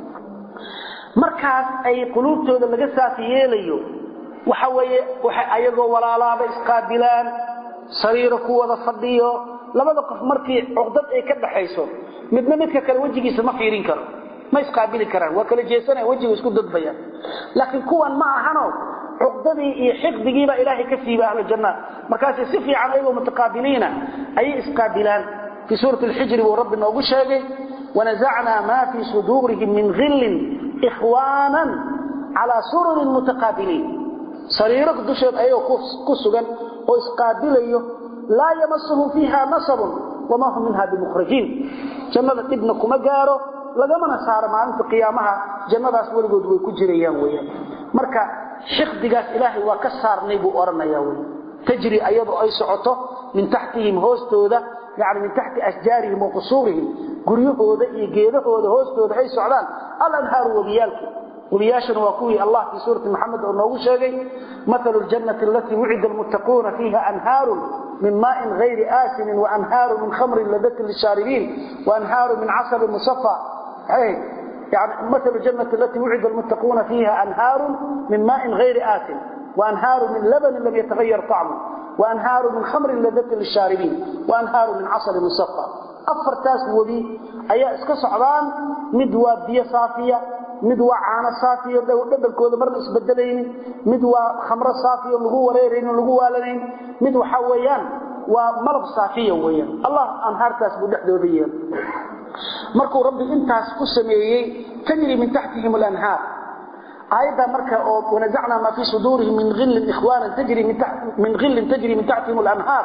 مركز أي قلوب تودا لكسافية ليو وحوي أيضا ولا لا بإسقابلان صرير قوة فضيه لما دقف مركي عقدت أي كده حيثو مدنا مدك كالوجهي سما فيرين كر ما يسقابل كران وكل جيسان وجهه يسكت ضد بيان لكن كوان معهنو عقدتي iyo xigdigiiba ilaahay ka siiba ahla janna markaas si fiican ay mutaqaabiliina ay isqaabilaan fi suurat al-hijr wa rabbina ugu sheegay wanaza'na ma fi sudurihim min ghillin ikhwanan ala sururin mutaqabilin sariirak dushad ayo ku sugan oo isqaabilayo la yamassuhum fiha nasab wama hum minha bimukhrajin jannada ibna kuma gaaro lagamana saaro maalinta qiyaamaha jannadaas waligood way ku jirayaan weeyaan marka حقدقاس إلهي وكسار نيبو أرنا ياوي تجري أيضا أي سعطه من تحتهم هوستودا يعني من تحت أشجارهم وقصورهم قريوهودا إيجيدهودا هوستودا أي سعدان الأنهار وبيالك وبياشن وكوي الله في سورة محمد أنه شاقي مثل الجنة التي وعد المتقون فيها أنهار من ماء غير آسن وأنهار من خمر لذة للشاربين وأنهار من عسل مصفى يعني مثل الجنة التي وعد المتقون فيها أنهار من ماء غير آسن وأنهار من لبن لم يتغير طعمه وأنهار من خمر لذة للشاربين وأنهار من عسل مصفى أفرتاس وبي أي اسكس عضان مدوى بيا صافية مدوى عانى صافية بدل كود مرة اسبدلين مدوى خمر صافية لغو وريرين ولغو والنين مدوى حويان وملب صافية ويان الله أنهار تاس بدحدو بيان markuu rabbi intaas ku sameeyay tajri min tahtihim al-anhar ayda marka oo wanaza'na ma fi sudurihim min ghillin ikhwanan tajri min ghillin tajri min tahtihim al-anhar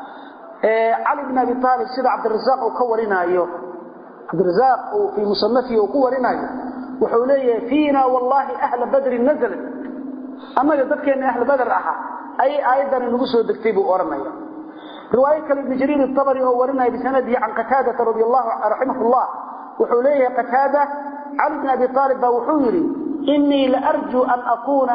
Ali ibn Abi Talib sida Abd al-Razzaq oo ka warinayo Abd al-Razzaq oo fi musannafi oo ku warinayo wuxuu leeyahay fiina wallahi ahla badr nazal ama dadkeena ahla badr aha ay aydan nagu soo degtay buu oranaya رواية ابن جرير الطبري هو ورنا بسنده عن قتادة رضي الله رحمه الله وحوليه قتادة علي بن أبي طالب وحولي إني لأرجو أن أكون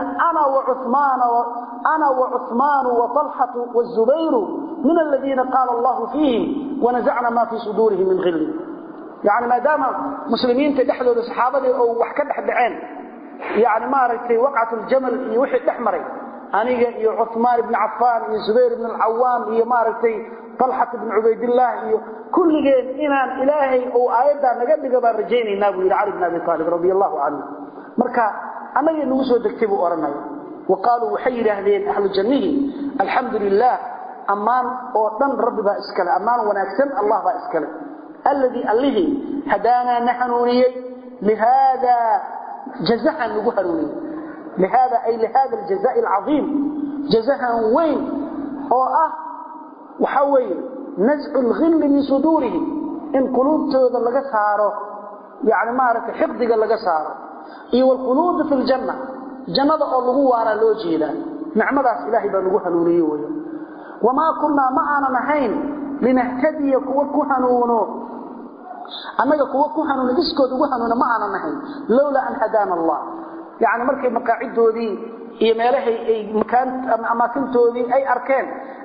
أنا وعثمان وطلحة والزبير من الذين قال الله فيهم ونزعنا ما في صدورهم من غل يعني ما دام مسلمين تدحلوا لصحابة أو وحكد حدعين يعني ما رأيت وقعة الجمل يوحد أحمري أنيق يا عثمان بن عفان يا زبير بن العوام يا مارتي طلحة بن عبيد الله كل جيل إنان إلهي أو آيادا نقدق بارجيني نابو علي بن أبي طالب رضي الله عنه مركا أنا ينوسوا دكتبوا أرناي وقالوا وحي لهذين أهل الجنة الحمد لله أمان وطن رب بأسكال أمان ونكسن الله بأسكال الذي هدانا نحنوني لهذا جزاء نقهروني لهذا أي لهذا الجزاء العظيم جزاء وين أو وحوي نزع الغل من صدورهم إن قلوب تودا لغا سارو يعني ما رك حقدق لغا سارو إي والقلوب في الجنة جنة الله وارا لو جيدا نعمداس إلهي با نغو حنونيه وي وما كنا معنا نحين لنهتدي كو حنونو أنك كو حنونو اسكود ugu حنونو معنا نحين لولا أن هدانا الله يعني markay maqaacidoodii iyo meelahay ay amaakintoodii ay arkeen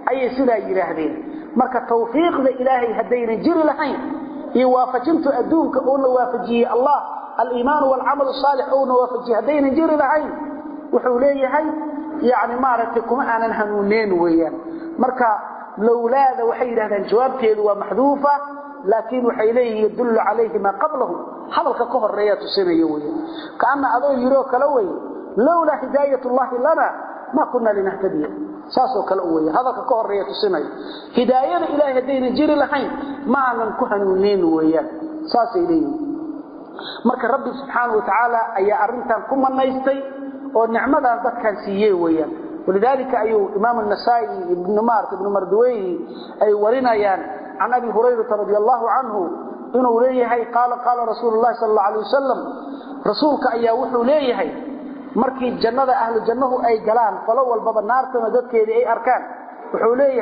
ayay sidaa yiraahdeen marka tawfiiqda ilaahay hadayna jiri lahayn iyo waafajintu adduunka oo la waafajiyay Allah al-iimaan wal amal salih oo waafajiyay hadayna jiri lahayn wuxuu leeyahay yaani maaragtay kuma aanan hanuuneen weeyaan marka lawlaada waxay yiraahdeen jawaabteedu waa maxduufa laakiin waxay leeyihiin yadullu alayhi ma qablahu hadalka ka horeeya tusinayo weeyaan kaana adoo yiro kala way lawla hidayatullah lana ma kunna linahtadiya saaso kala weeyaan hadalka ka horeeya tusinayo hidaayada ilaahay hadayna jiri lahayn ma aanan ku hanuuneen weeyaan saasay leeyihiin marka rabbi subhanahu wa ta'ala ayaa arintan ku manaystay oo nicmadan dadkan siiyay weeyaan ولذلك أيو إمام النسائي ابن مارك ابن مردوي أي ورنايان عن أبي هريرة رضي الله عنه إنه ليه قال رسول الله صلى الله عليه وسلم رسولك أي وحو ليه مركي الجنة أهل الجنة أي جلان فلو الباب النار كما ذاتك أي أركان وحو ليه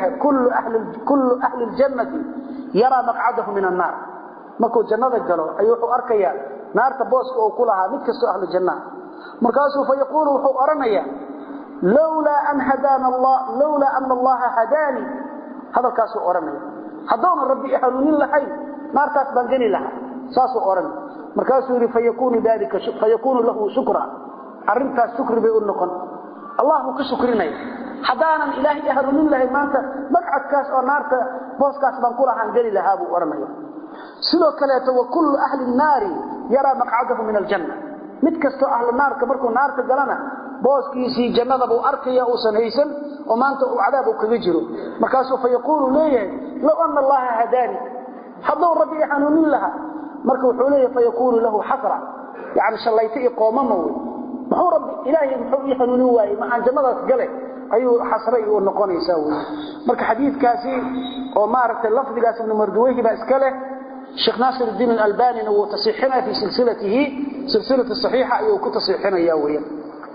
كل أهل الجنة يرى مقعده من النار مكو الجنة الجلو أي وحو أركيا نار تبوسك وكلها متكسو أهل الجنة مركاسو فيقول وحو أرنيا لولا أن هدانا الله لولا أن الله هداني هذا الكاسو أوراني هدون ربي أحلوني لحي نار كاس بانجني لها ساسو أوراني مركاسو فيكون ذلك فيكون له شكرا أرنتا الشكر بيقول نقن الله كشكرنا هدانا إلهي أحلوني لحي ما أنت مقعد كاس أو نار بوس كاس بانكولها هنجني لها أبو أوراني سلو كلاته وكل أهل النار يرى مقعده من الجنة متكستو أهل النار كبركو نار تقلنا booskiisii jannada buu arkaya oo sanaysan oo maanta uu cadaab u kaga jiro markaasuu fayaqulu leeyahay law anna allaha hadani haduu rabbi hanuunin laha marka wuxuu leeyahay fayaqulu lahu hasra yaani shalayta iqoomamo wuxuu rabbi ilaahi wuxuu hanuunin waayay ma aan jannadaas galay ayuu hasra iyo noqonaysaa marka xadiiskaasi oo maaragtay lafdigaas ibn marduwayhi ba iska leh Sheikh Nasir al-Din al-Albani oo tasixina fi silsilatu as-sahiha ayuu ku tasixinaya weeyaan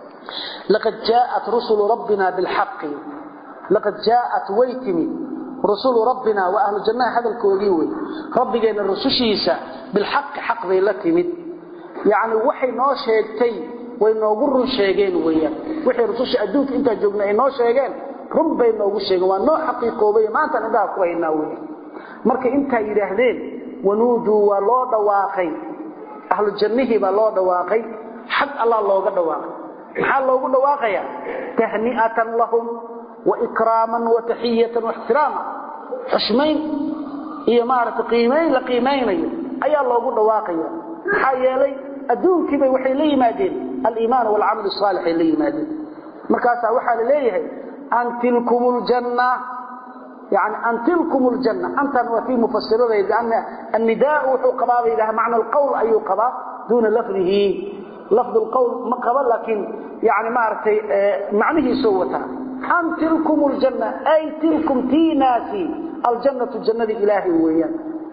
لقد جاءت رسل ربنا بالحق لقد جاءت ويتمي رسل ربنا وأهل الجنة هذا الكوديوي ربنا الرسوشيسة بالحق حق ذي لتمد يعني وحي نوشيكتي وينوغر شيغين ويا وحي رسوش أدوك انت جبنا إنو شيغين رب ينوغر شيغين وانو حقيقو بي ما انت نداك وينوغر مركا انت يرهدين ونودوا ولو دواقي أهل الجنة بلو دواقي حق الله لو دواقي maxaa loogu dhawaaqaya tahni'atan lahum wa ikraman wa tahiyatan wa ihtirama xushmayn iyo maarta qiimeyn la qiimeynayo ayaa loogu dhawaaqaya maxaa yeelay adduunkiiba waxay la yimaadeen al-iimaan wal amal salih ay la yimaadeen markaas waxa la leeyahay antilkumul janna يعني أنتلكم الجنة أنت وفي مفسره لأن النداء وقباب إلى معنى القول أي قباب دون لفظه لفظ القول ما قبل لكن يعني ما عرفتي معنيه سوتها أن تلكم الجنة أي تلكم تيناسي الجنة الجنة إلهي ويا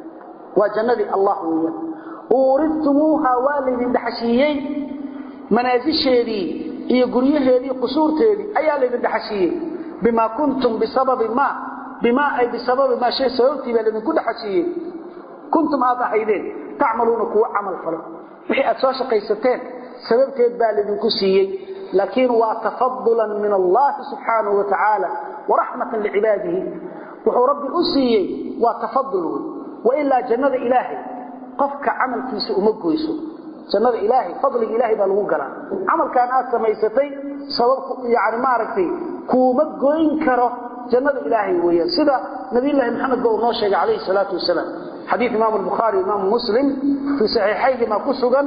وجنة الله ويا ورثتموها والد دحشيين منازل شهدي هي قريه هذه قصور تهدي أي والد دحشيين بما كنتم بسبب ما بما أي بسبب ما شيء سوتي بل كل حشيين كنتم أضحيين تعملون كوا عمل فلو وحي أساس قيستين سببتين بالذين سيئي لكن وتفضلا من الله سبحانه وتعالى ورحمة لعباده وحو ربي أسيئي وتفضلوا وإلا جنة إلهي قفك عمل كيس أمقويسو جنة إلهي فضل إلهي بالوقرة عمل كان آسا ميستين سبب يعني معرفتي كومقوين كره جنة إلهي ويا سيدة نبي الله محمد قول نوشيق عليه الصلاة والسلام حديث إمام البخاري وإمام مسلم في صحيحيه ما كسوغا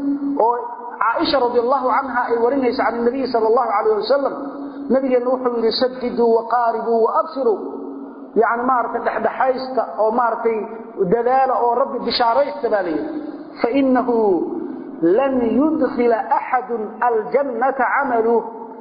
عائشة رضي الله عنها أي ورنيس عن النبي صلى الله عليه وسلم نبي نوحي يسددوا وقاربوا وأبصروا يعني مارتي دحدحيست أو مارتي دلالة أو ربي بشاريست بالي فإنه لن يدخل أحد الجنة عمله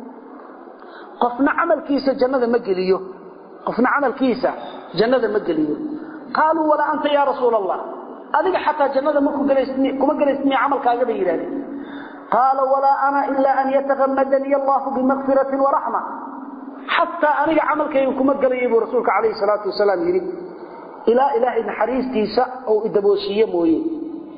قفنا عمل كيسة جنة مجليه قفنا عمل كيسة جنة مجليه قالوا ولا أنت يا رسول الله أذيك حتى جنة كما قلسني عمل كاجب إيراني قال ولا أنا إلا أن يتغمدني الله بمغفرة ورحمة حتى أنا عمل كما قليه رسولك عليه الصلاة والسلام يريد إلى إله حريس كيسة أو إدبوشية مويه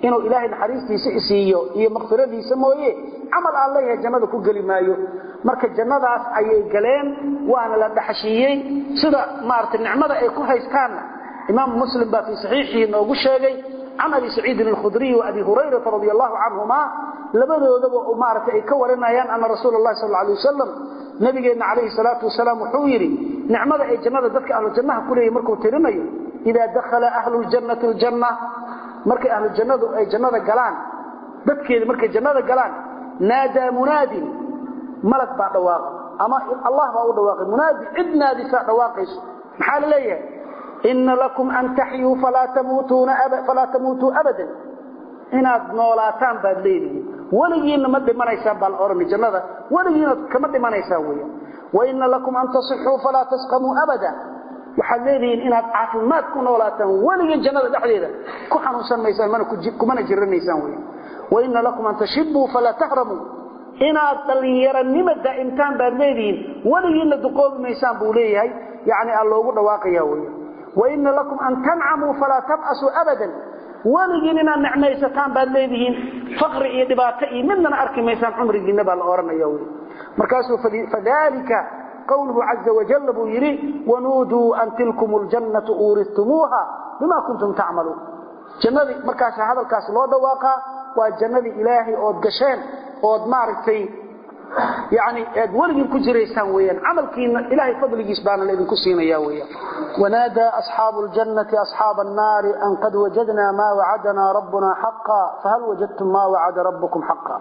inuu ilaahay naxariistiisa isiiyo iyo maghfiradiisa mooye amal Allah jannada ku gali maayo marka jannadaas ayay galeen waana la dhaxashiyay sida maartay nicmada ay ku haystaan imaam muslim ba fi sahihihi noogu sheegay عن أبي سعيد الخدري وأبي هريرة رضي الله عنهما لبدوا ومارت أي كورنايان أن رسول الله صلى الله عليه وسلم نبينا عليه الصلاة والسلام حويري نعمة أي جنة ذلك أهل الجنة كله مركو ترمي إذا دخل أهل الجنة الجنة مركو أهل الجنة أي جنة قلان ذلك مركو جنة قلان نادى منادي ملك بعد واقع أما الله بعد واقع منادي عدنا دساء واقع محال ليه إن لكم أن تحيوا فلا تموتوا أبدا إن نولاتان بادلين وليين مد من يساب الأرم جنة وليين كمد من يساوية وإن لكم أن تصحوا فلا تسقموا أبدا وحذرين إن عافمات نولاتان وليين جنة دحليلة كحنوا سمى يسان كمنا جرن يساوية وإن لكم أن تشبوا فلا تهرموا إن أطلير النمد إمتان بادلين وليين دقوب ميسان بوليه يعني الله قد واقعيه وإن لكم أن تنعموا فلا تبأسوا أبدا ولجننا نعميستان بالليدين فقر إدباتي مننا أركي ميسان عمري جنبا الأورم يوي مركاسه فذلك قوله عز وجل بيري ونودوا أن تلكم الجنة أورثتموها بما كنتم تعملون جنة مركاسه هذا الكاس الله دواقا والجنة إلهي أود قشين أود ماركتي يعني ولجن كجريسان ويان عملكين إلهي فضل جسبان الذي كسينا يا ويان ونادى أصحاب الجنة أصحاب النار أن قد وجدنا ما وعدنا ربنا حقا فهل وجدتم ما وعد ربكم حقا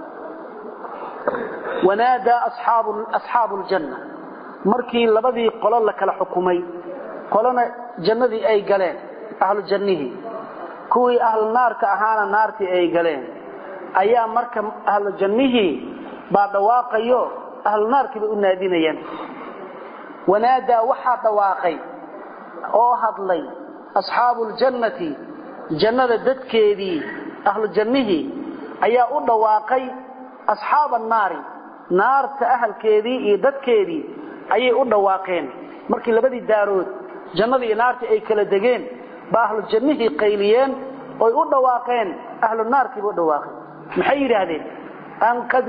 ونادى أصحاب الجنة مركي لبدي قال لك الحكومي قالنا جنة أي قلين أهل الجنة كوي أهل النار كأهانا نارتي أي قلين أيام مركم أهل الجنة بعد واقعيو أهل النار كبه النادينيين ونادى وحا دواقي أوهد لي أصحاب الجنة جنة ددكيدي أهل الجنة أيا دواقي أصحاب النار نار تأهل كيدي ددكيدي أيا دواقين مركي لبدي دارود جنة نار أي كلا دقين بأهل الجنة قيليين أي دواقين أهل النار كبه دواقي محير هذه أن قد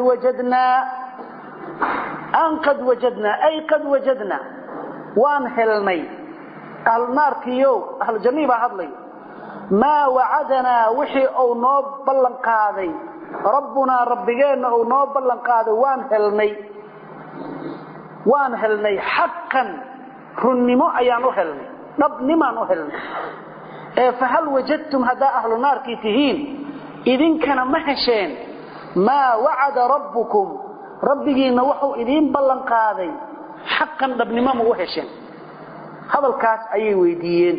وجدنا أي قد وجدنا وان هلمي أهل النار كيو أهل الجنة هذلي ما وعدنا وحي أو نوب بلنقاذي ربنا ربنا أو نوب بلنقاذي وان هلمي حقا رنمو أيانو هلمي نبنما نهلمي فهل وجدتم هذا أهل النار كيتهين إذن كان مهشين ما وعد ربكم ربنا وحو إذين بلن قاضي حقا بابن وحشين هذا الكاس أي ويديين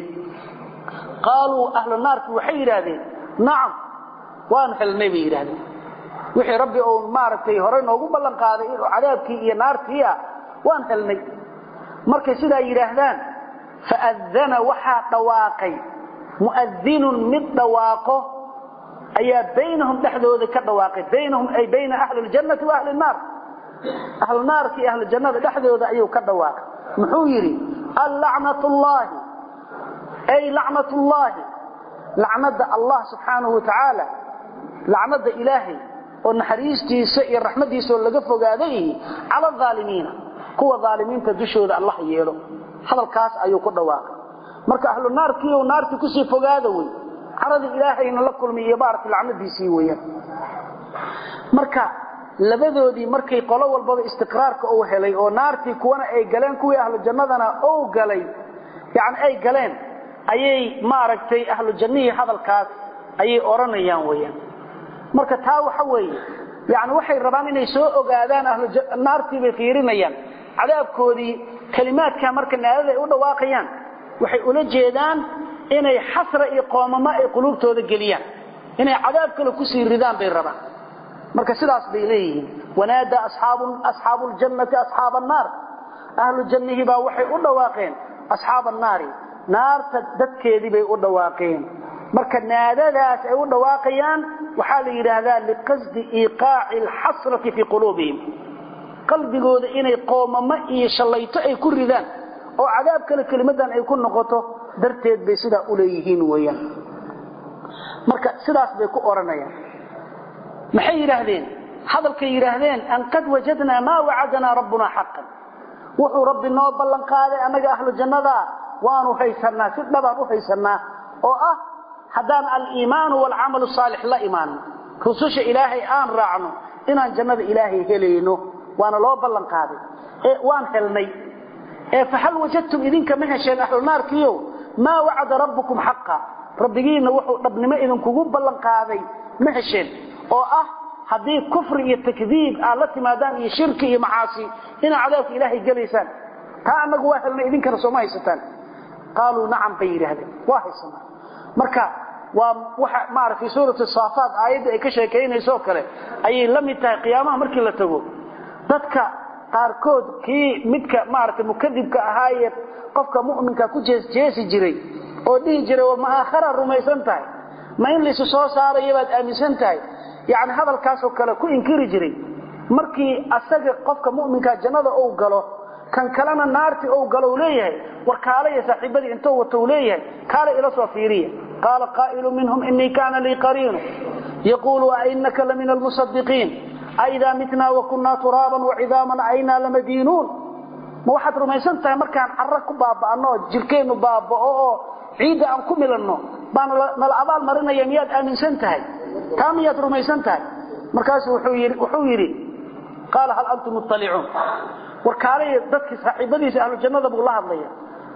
قالوا أهل النار وحي هذه نعم وانحل النبي هذه وحي ربي أو مارتي هرين وقو بلن قاضي عذابك إيا نارتي وانحل النبي مركز سيدا يرهدان فأذن وحا طواقي مؤذن من طواقه أي بينهم تحدث كالدواقي بينهم أي بين أهل الجنة وأهل النار أهل النار في أهل الجنة تحدث أي كالدواقي محويري اللعنة الله أي لعنة الله لعنة الله سبحانه وتعالى لعنة إلهي ونحريستي سئر رحمتي سؤال لقفوا قاديه على الظالمين قوة ظالمين تدشوا ذا الله ييرو هذا الكاس أي كالدواقي مركا أهل النار كيو نار تكسي فقادوي عرض إلهي إن لكل من يبارك العمد بيسيوية مركا لبدودي مركي قلو والبض استقرارك أو هلي أو نارتي كوانا أي قلين كوي أهل الجنة أو قلي يعني أي قلين أي ماركتي أهل الجنة هذا الكاس أي أورانيان ويان مركا تاو حوي يعني وحي الربان إني سوء قادان أهل النارتي بفيرينيان عذاب كودي كلمات كامركا هذا يقول واقعيان وحي أولا جيدان inay xasra iyo qoomama ay qulubtooda galiyaan inay cadaab kale ku sii ridaan bay rabaan marka sidaas bay leeyihiin wanaada ashaabul jannati ashaaban naar ahlu jannihi ba waxay u dhawaaqeen ashaaban naari naarta dadkeedii bay u dhawaaqeen marka naadadaas ay u dhawaaqayaan waxa la yiraahdaa liqasdi iqaa'i alhasrati fi qulubihim qalbigooda inay qoomama iyo shalayto ay ku ridaan oo cadaab kale kalimadan ay ku noqoto darteed bay sida u leeyihiin weeyaan marka sidaas bay ku oranayaan maxay yiraahdeen hadalkay yiraahdeen an qad wajadna ma wa'adana rabbuna haqqan wuxuu rabbi noo ballan qaaday anaga ahlu jannada waanu haysanaa si dhaban u haysanaa oo ah hadaan al-iimaan wal amal salih la iimaan rususha ilaahay aan raacno inaan jannada ilaahay helayno waana loo ballan qaaday waan helnay fa hal wajadtum idinka ma hesheen ahlu naarkiyo ma wa'ada rabbukum haqqan rabbigiina wuxuu dhabnimo idin kugu ballan qaaday ma hesheen oo ah hadii kufri iyo takdiib aad la timaadaan iyo shirki iyo macaasi ina cadaabka ilaahay galeysaan ta anagu waa helnay idinkana soo ma haysataan qaaluu nacam bayraahda waa haysanaa marka waa waxa maartay suuratu saafat aayada ay ka sheekeynayso kale ayay la mid tahay qiyaamaha markii la tago dadka qaarkood kii midka maartay mukadibka ahaaye qofka mu'minka ku jeesi jiray oo dhigi jiray ma aakhira rumaysan tahay ma in liisu soo saarayo baad aaminsan tahay yaani hadalkaas oo kale ku inkiri jiray markii asaga qofka mu'minka jannada uu galo kan kalena naarti uu galo leeyahay warkaalaya saaxiibadii intuu wato leeyahay kaale ila soo fiiriya qala qaa'ilu minhum inni kana li qarin yaqulu a innaka lamina almusaddiqin aidha mitna wa kunna turaban wa 'idhaman ayna lamadinun ma waxaad rumaysan tahay markaan carra ku baaba'ano jirkeenu baaba'o ciida aan ku milanno baan nala abaal marinaya miyaad aaminsan tahay taamiyad rumaysan tahay markaas wuxuu yiri qala hal antum muttali'un warkaalay dadkii saaxiibadiisa ahlu jannada buu la hadlaya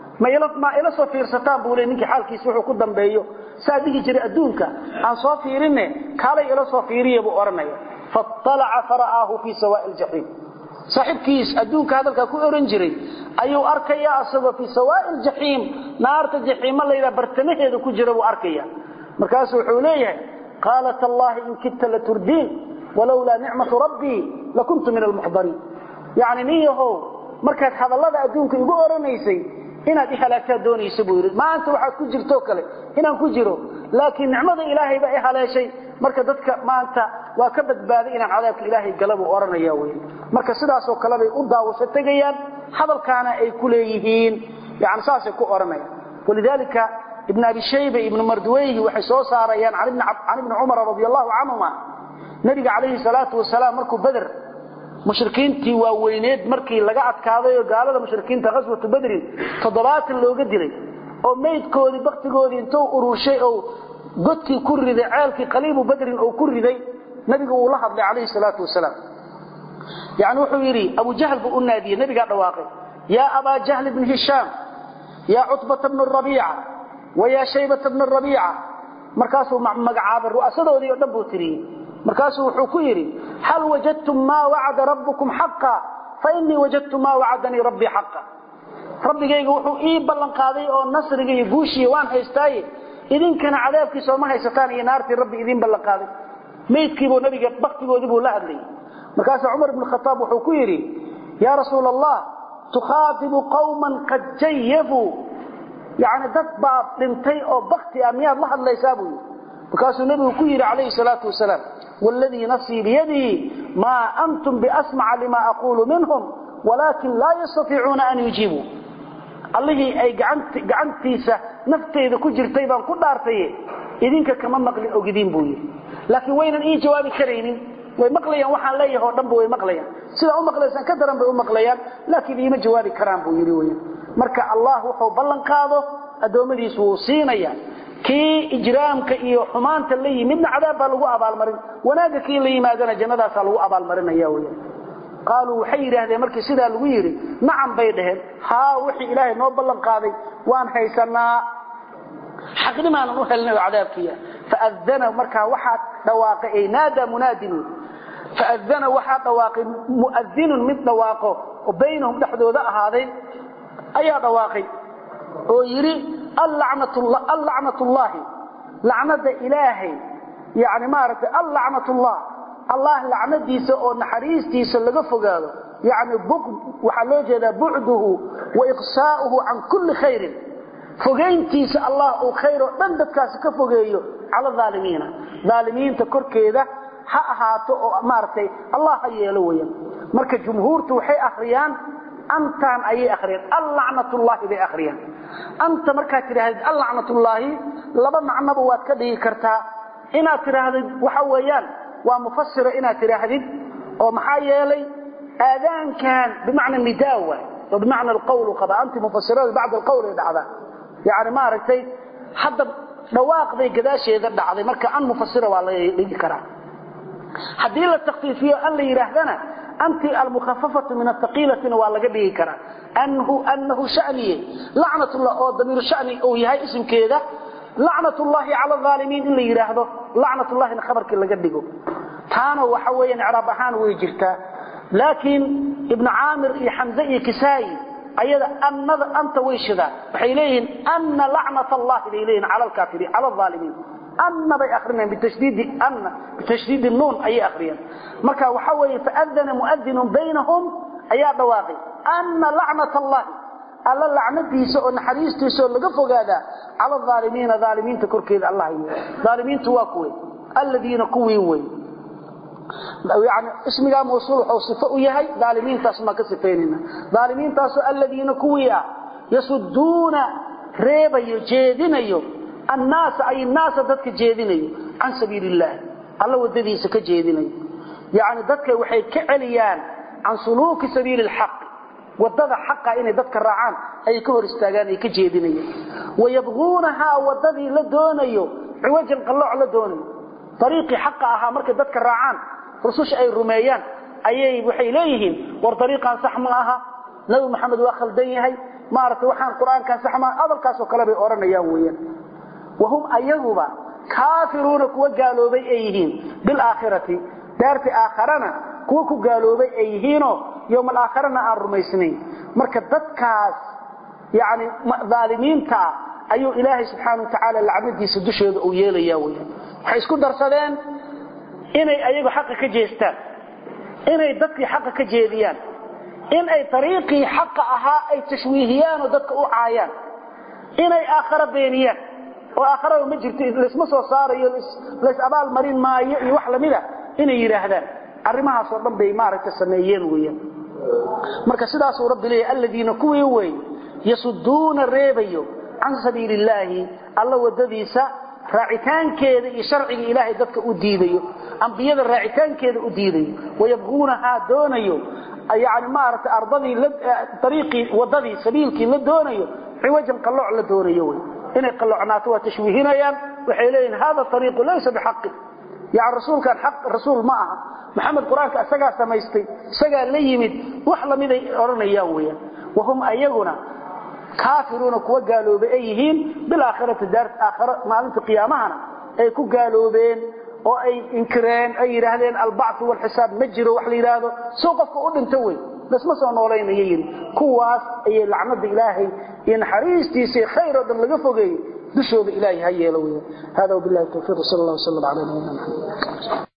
ma ila soo fiirsataan buu leeyahay xaalkiisa wuxuu ku dambeeyo saadigi jiray adduunka aan soo fiirinne kaalay ila soo fiiriyo buu oranaya fattala'a faraahu fi sawa'il jahim saaxibkiis adduunka hadalka ku oran jiray ayuu arkaya asagoo fi sawa'il jahim naarta jahim leeyda bartamaheeda ku jira buu arkaya markaas wuxuu leeyahay qalat allah in kitta la turdin walawla ni'matu rabbi lakuntu min al-muhdarin yaani niyaho markaad hadallada adduunka igu oranaysay inaad ihalaagta doonayso buu yiri maanta waxa ku jirto kale inaan ku jiro laakiin nicmada ilaahay ba ihaleeshay marka dadka maanta waa ka badbaaday inaan cadaabka ilaahay galabo oranaya weey marka sidaas oo kale bay u daawasho tagayaan hadalkaana ay ku leeyihiin yaani saas ku oranaya walidalika ibn abi shayba ibn marduwayhi waxay soo saarayaan ali ibn umar radiyallahu anhuma nabiga kaleey salaatu wasalaam markuu badr mushrikiintii waa weyneed markii laga adkaaday oo gaalada mushrikiinta qaswatu badr 7 looga dilay oo meedkoodii baqtigoodii intuu urushay oo godkii ku riday ceelkii qaliibu badr oo ku riday nabiga uu la hadlay kaleey salaatu wasalaam yaani wuxuu yiri abu jahl buu naadiye nabiga dhawaaqay ya aba jahl ibn hisham ya utbah ibn rabi'a wa ya shaybah ibn rabi'a markaasuu magacaaba ru'asadoodii oo dhan buu tiriyay markaasuu wuxuu ku yiri hal wajadtum ma wa'ada rabbukum haqqan fa inni wajadtu ma wa'adani rabbi haqqan rabbigaygu wuxuu ii ballan qaaday oo nasriga iyo guushiya waan haystay idinkana cadaabkiisa ma haysataan iyo naartii rabbi idin ballan qaaday meedkiibo nabiga baqtigoodii buu la hadlay markaas umar ibn khattab wuxuu ku yiri ya rasuulallah tukhatibu qauman qad jayyabu yaani dad baab dhintay oo baqti amiyad la hadlaysaa buu markaasuu nabigu ku yiri kaleey salaatu wasalaam والذي نفسي بيده ما أنتم بأسمع لما أقول منهم ولكن لا يستطيعون أن يجيبوا الله أي قعنتيسة نفتي إذا كجرتي بان كدارتي إذنك كمان مقلي أو قديم بوي لكن وين أي جواب كريني ومقليا وحن ليه هو دنبو ومقليا سيدا أمقليا كدرا بأمقليا لكن إيما جواب كرام بوي وين مركا الله وحو بلن قاضه أدومدي سوسينيا kii ijraamka iyo xumaanta la yimid cadaab lagu abaal marin wanaaga kii la yimaadana jannadaas lagu abaal marinaya weeyaan qaalu waxay yiraahdeen markii sida lagu yiri nacam bay dhaheen ha wixii ilaahay noo ballan qaaday waan haysanaa xaqnimaan u helnay cadaabkiya faadana marka waxa dhawaaqay naada munaadin faadana waxa dhawaaqay muadhin mid dhawaaqo oo baynahum dhaxdooda ahaaday ayaa dhawaaqay oo yiri اللعنة لعنة إلهي يعني ما عرفت اللعنة الله لعنة ديسة أو نحريس ديسة لقفقاله يعني وحلوجه بعده وإقصاؤه عن كل خير فقين تيسة الله أو خيره بندت كاس كفقيه على الظالمين ظالمين تكر كذا حقها مارتي الله يلويا مركز جمهورته وحي أخريان أنتان أي أخرين اللعنة الله بأخرين أنت مركز تريد اللعنة الله لبا معنى بواد كده كرتا inaad tirahdid waxa weeyaan waa mufassira inaad tirahdid oo maxaa yeelay aadaan kan bimaana nidaawa oo bimaana alqawl qaba anti mufassirada bacd alqawl dhacda yaani ma aragtay hadda dhawaaqday gadaasheeda dhacday marka an mufassira waa la dhigi karaa hadii la takhfiifiyo an la yiraahdana anti almukhaffafatu min athqilati waa laga dhigi karaa annahu sha'ni la'natullah oo damir sha'ni oo yahay ismkeeda la'natullahi 'ala adh-dhalimin in la yiraahdo la'natullahi khabarkii laga dhigo taana waxa weeyaan i'raab ahaan way jirtaa laakiin ibn aamir iyo hamza iyo kisai ayada annada anta wayshida waxay leeyihiin anna la'natullahi ilayhin 'ala al-kafirin 'ala adh-dhalimin anna bay akhrina bitashdid an-nun ay akhriyaan marka waxa weeye fa'adana mu'adhdhin baynahum ayaa dhawaaqay anna la'natullahi alla la'nadiisa oo naxariistiisa laga fogaada 'ala adh-dhalimin dhaliminta korkeeda allah dhalimintu waa kuway alladina kuwii way يعني اسمها موصول او صفه يحيى ظالمين تاسما كسفيننا ظالمين تاسو الذين كويا يسدون ريبا يجيدينيو الناس اي الناس ددك جيدينيو عن سبيل الله الله ودديسا كجيدينيو يعني ددك waxay ka celiyaan عن سلوك سبيل الحق ودد حق ان ددك raacaan ay ka hor istaagaan ay ka jeedinayaan wayabghunaha wadadii la doonayo ciwajan qalooc la doonayo طريقي حق اها markay dadka raacaan rusush ay rumeeyaan ayay waxay leeyihiin war tariiqan sax ma aha nabi maxamed waa khaldan yahay ma aragtay waxaan quraanka sax ma adalkaas oo kale bay oranayaan weeyaan wahum ayaguba kaafiruuna kuwa gaaloobay ay yihiin bil aakhirati daarti aakharana kuwa ku gaaloobay ay yihiin oo yawm al aakhirana aan rumaysnayn marka dadkaas yaani zaalimiinta ayuu ilaahay subhanahu wa ta'ala lacnadiisa dushooda uu yeelayaa weeyaan waxay isku darsadeen inay ayagu xaq ka jeestaan inay dadkii xaq ka jeediyaan in ay tariiqii xaq ahaa ay tashwiihiyaan oo dadka u caayaan inay aakhira beeniyaan oo aakhira ma jirto isma soo saarayo lees abaal marin maayo iyo wax lamida inay yiraahdaan arimahaas oo dhan bay maaragtay sameeyeen weeyaan marka sidaas uu rabbi leeyahay alladina kuwii way yasuduuna reebayo an sabiilillahi alla wadadiisa raacitaankeeda iyo sharciga ilaahay dadka u diidayo anbiyada raacitaankeeda u diidayo wayabghunaha doonayo yaani maarta ardadii tariiqi wadadii sabiilkii la doonayo ciwajan qalooc la doonayo way inay qaloocanaato waa tashwiihinayaan waxay leeyihiin hada tariiqu laysa bihaqq ya rasuulkan haqq rasuul ma aha maxamed quraanka asaga samaystay asaga la yimid wax lamid ay oranayaan weeyaan wahum ayaguna كافرون كوا قالوا بأيهين بالآخرة دار آخرة مالنت قيامهنا أي كوا قالوا بين أو أي إنكرين أي رهلين البعث والحساب مجروا وحلي هذا سوقف كأول انتوي بس ما صنعوا لين يجين كواس أي العمد إلهي ينحريس تيسي خير ودن لقفوقي دشوا بإلهي هيا لويا هذا وبالله التوفيق صلى الله وسلم على نبينا محمد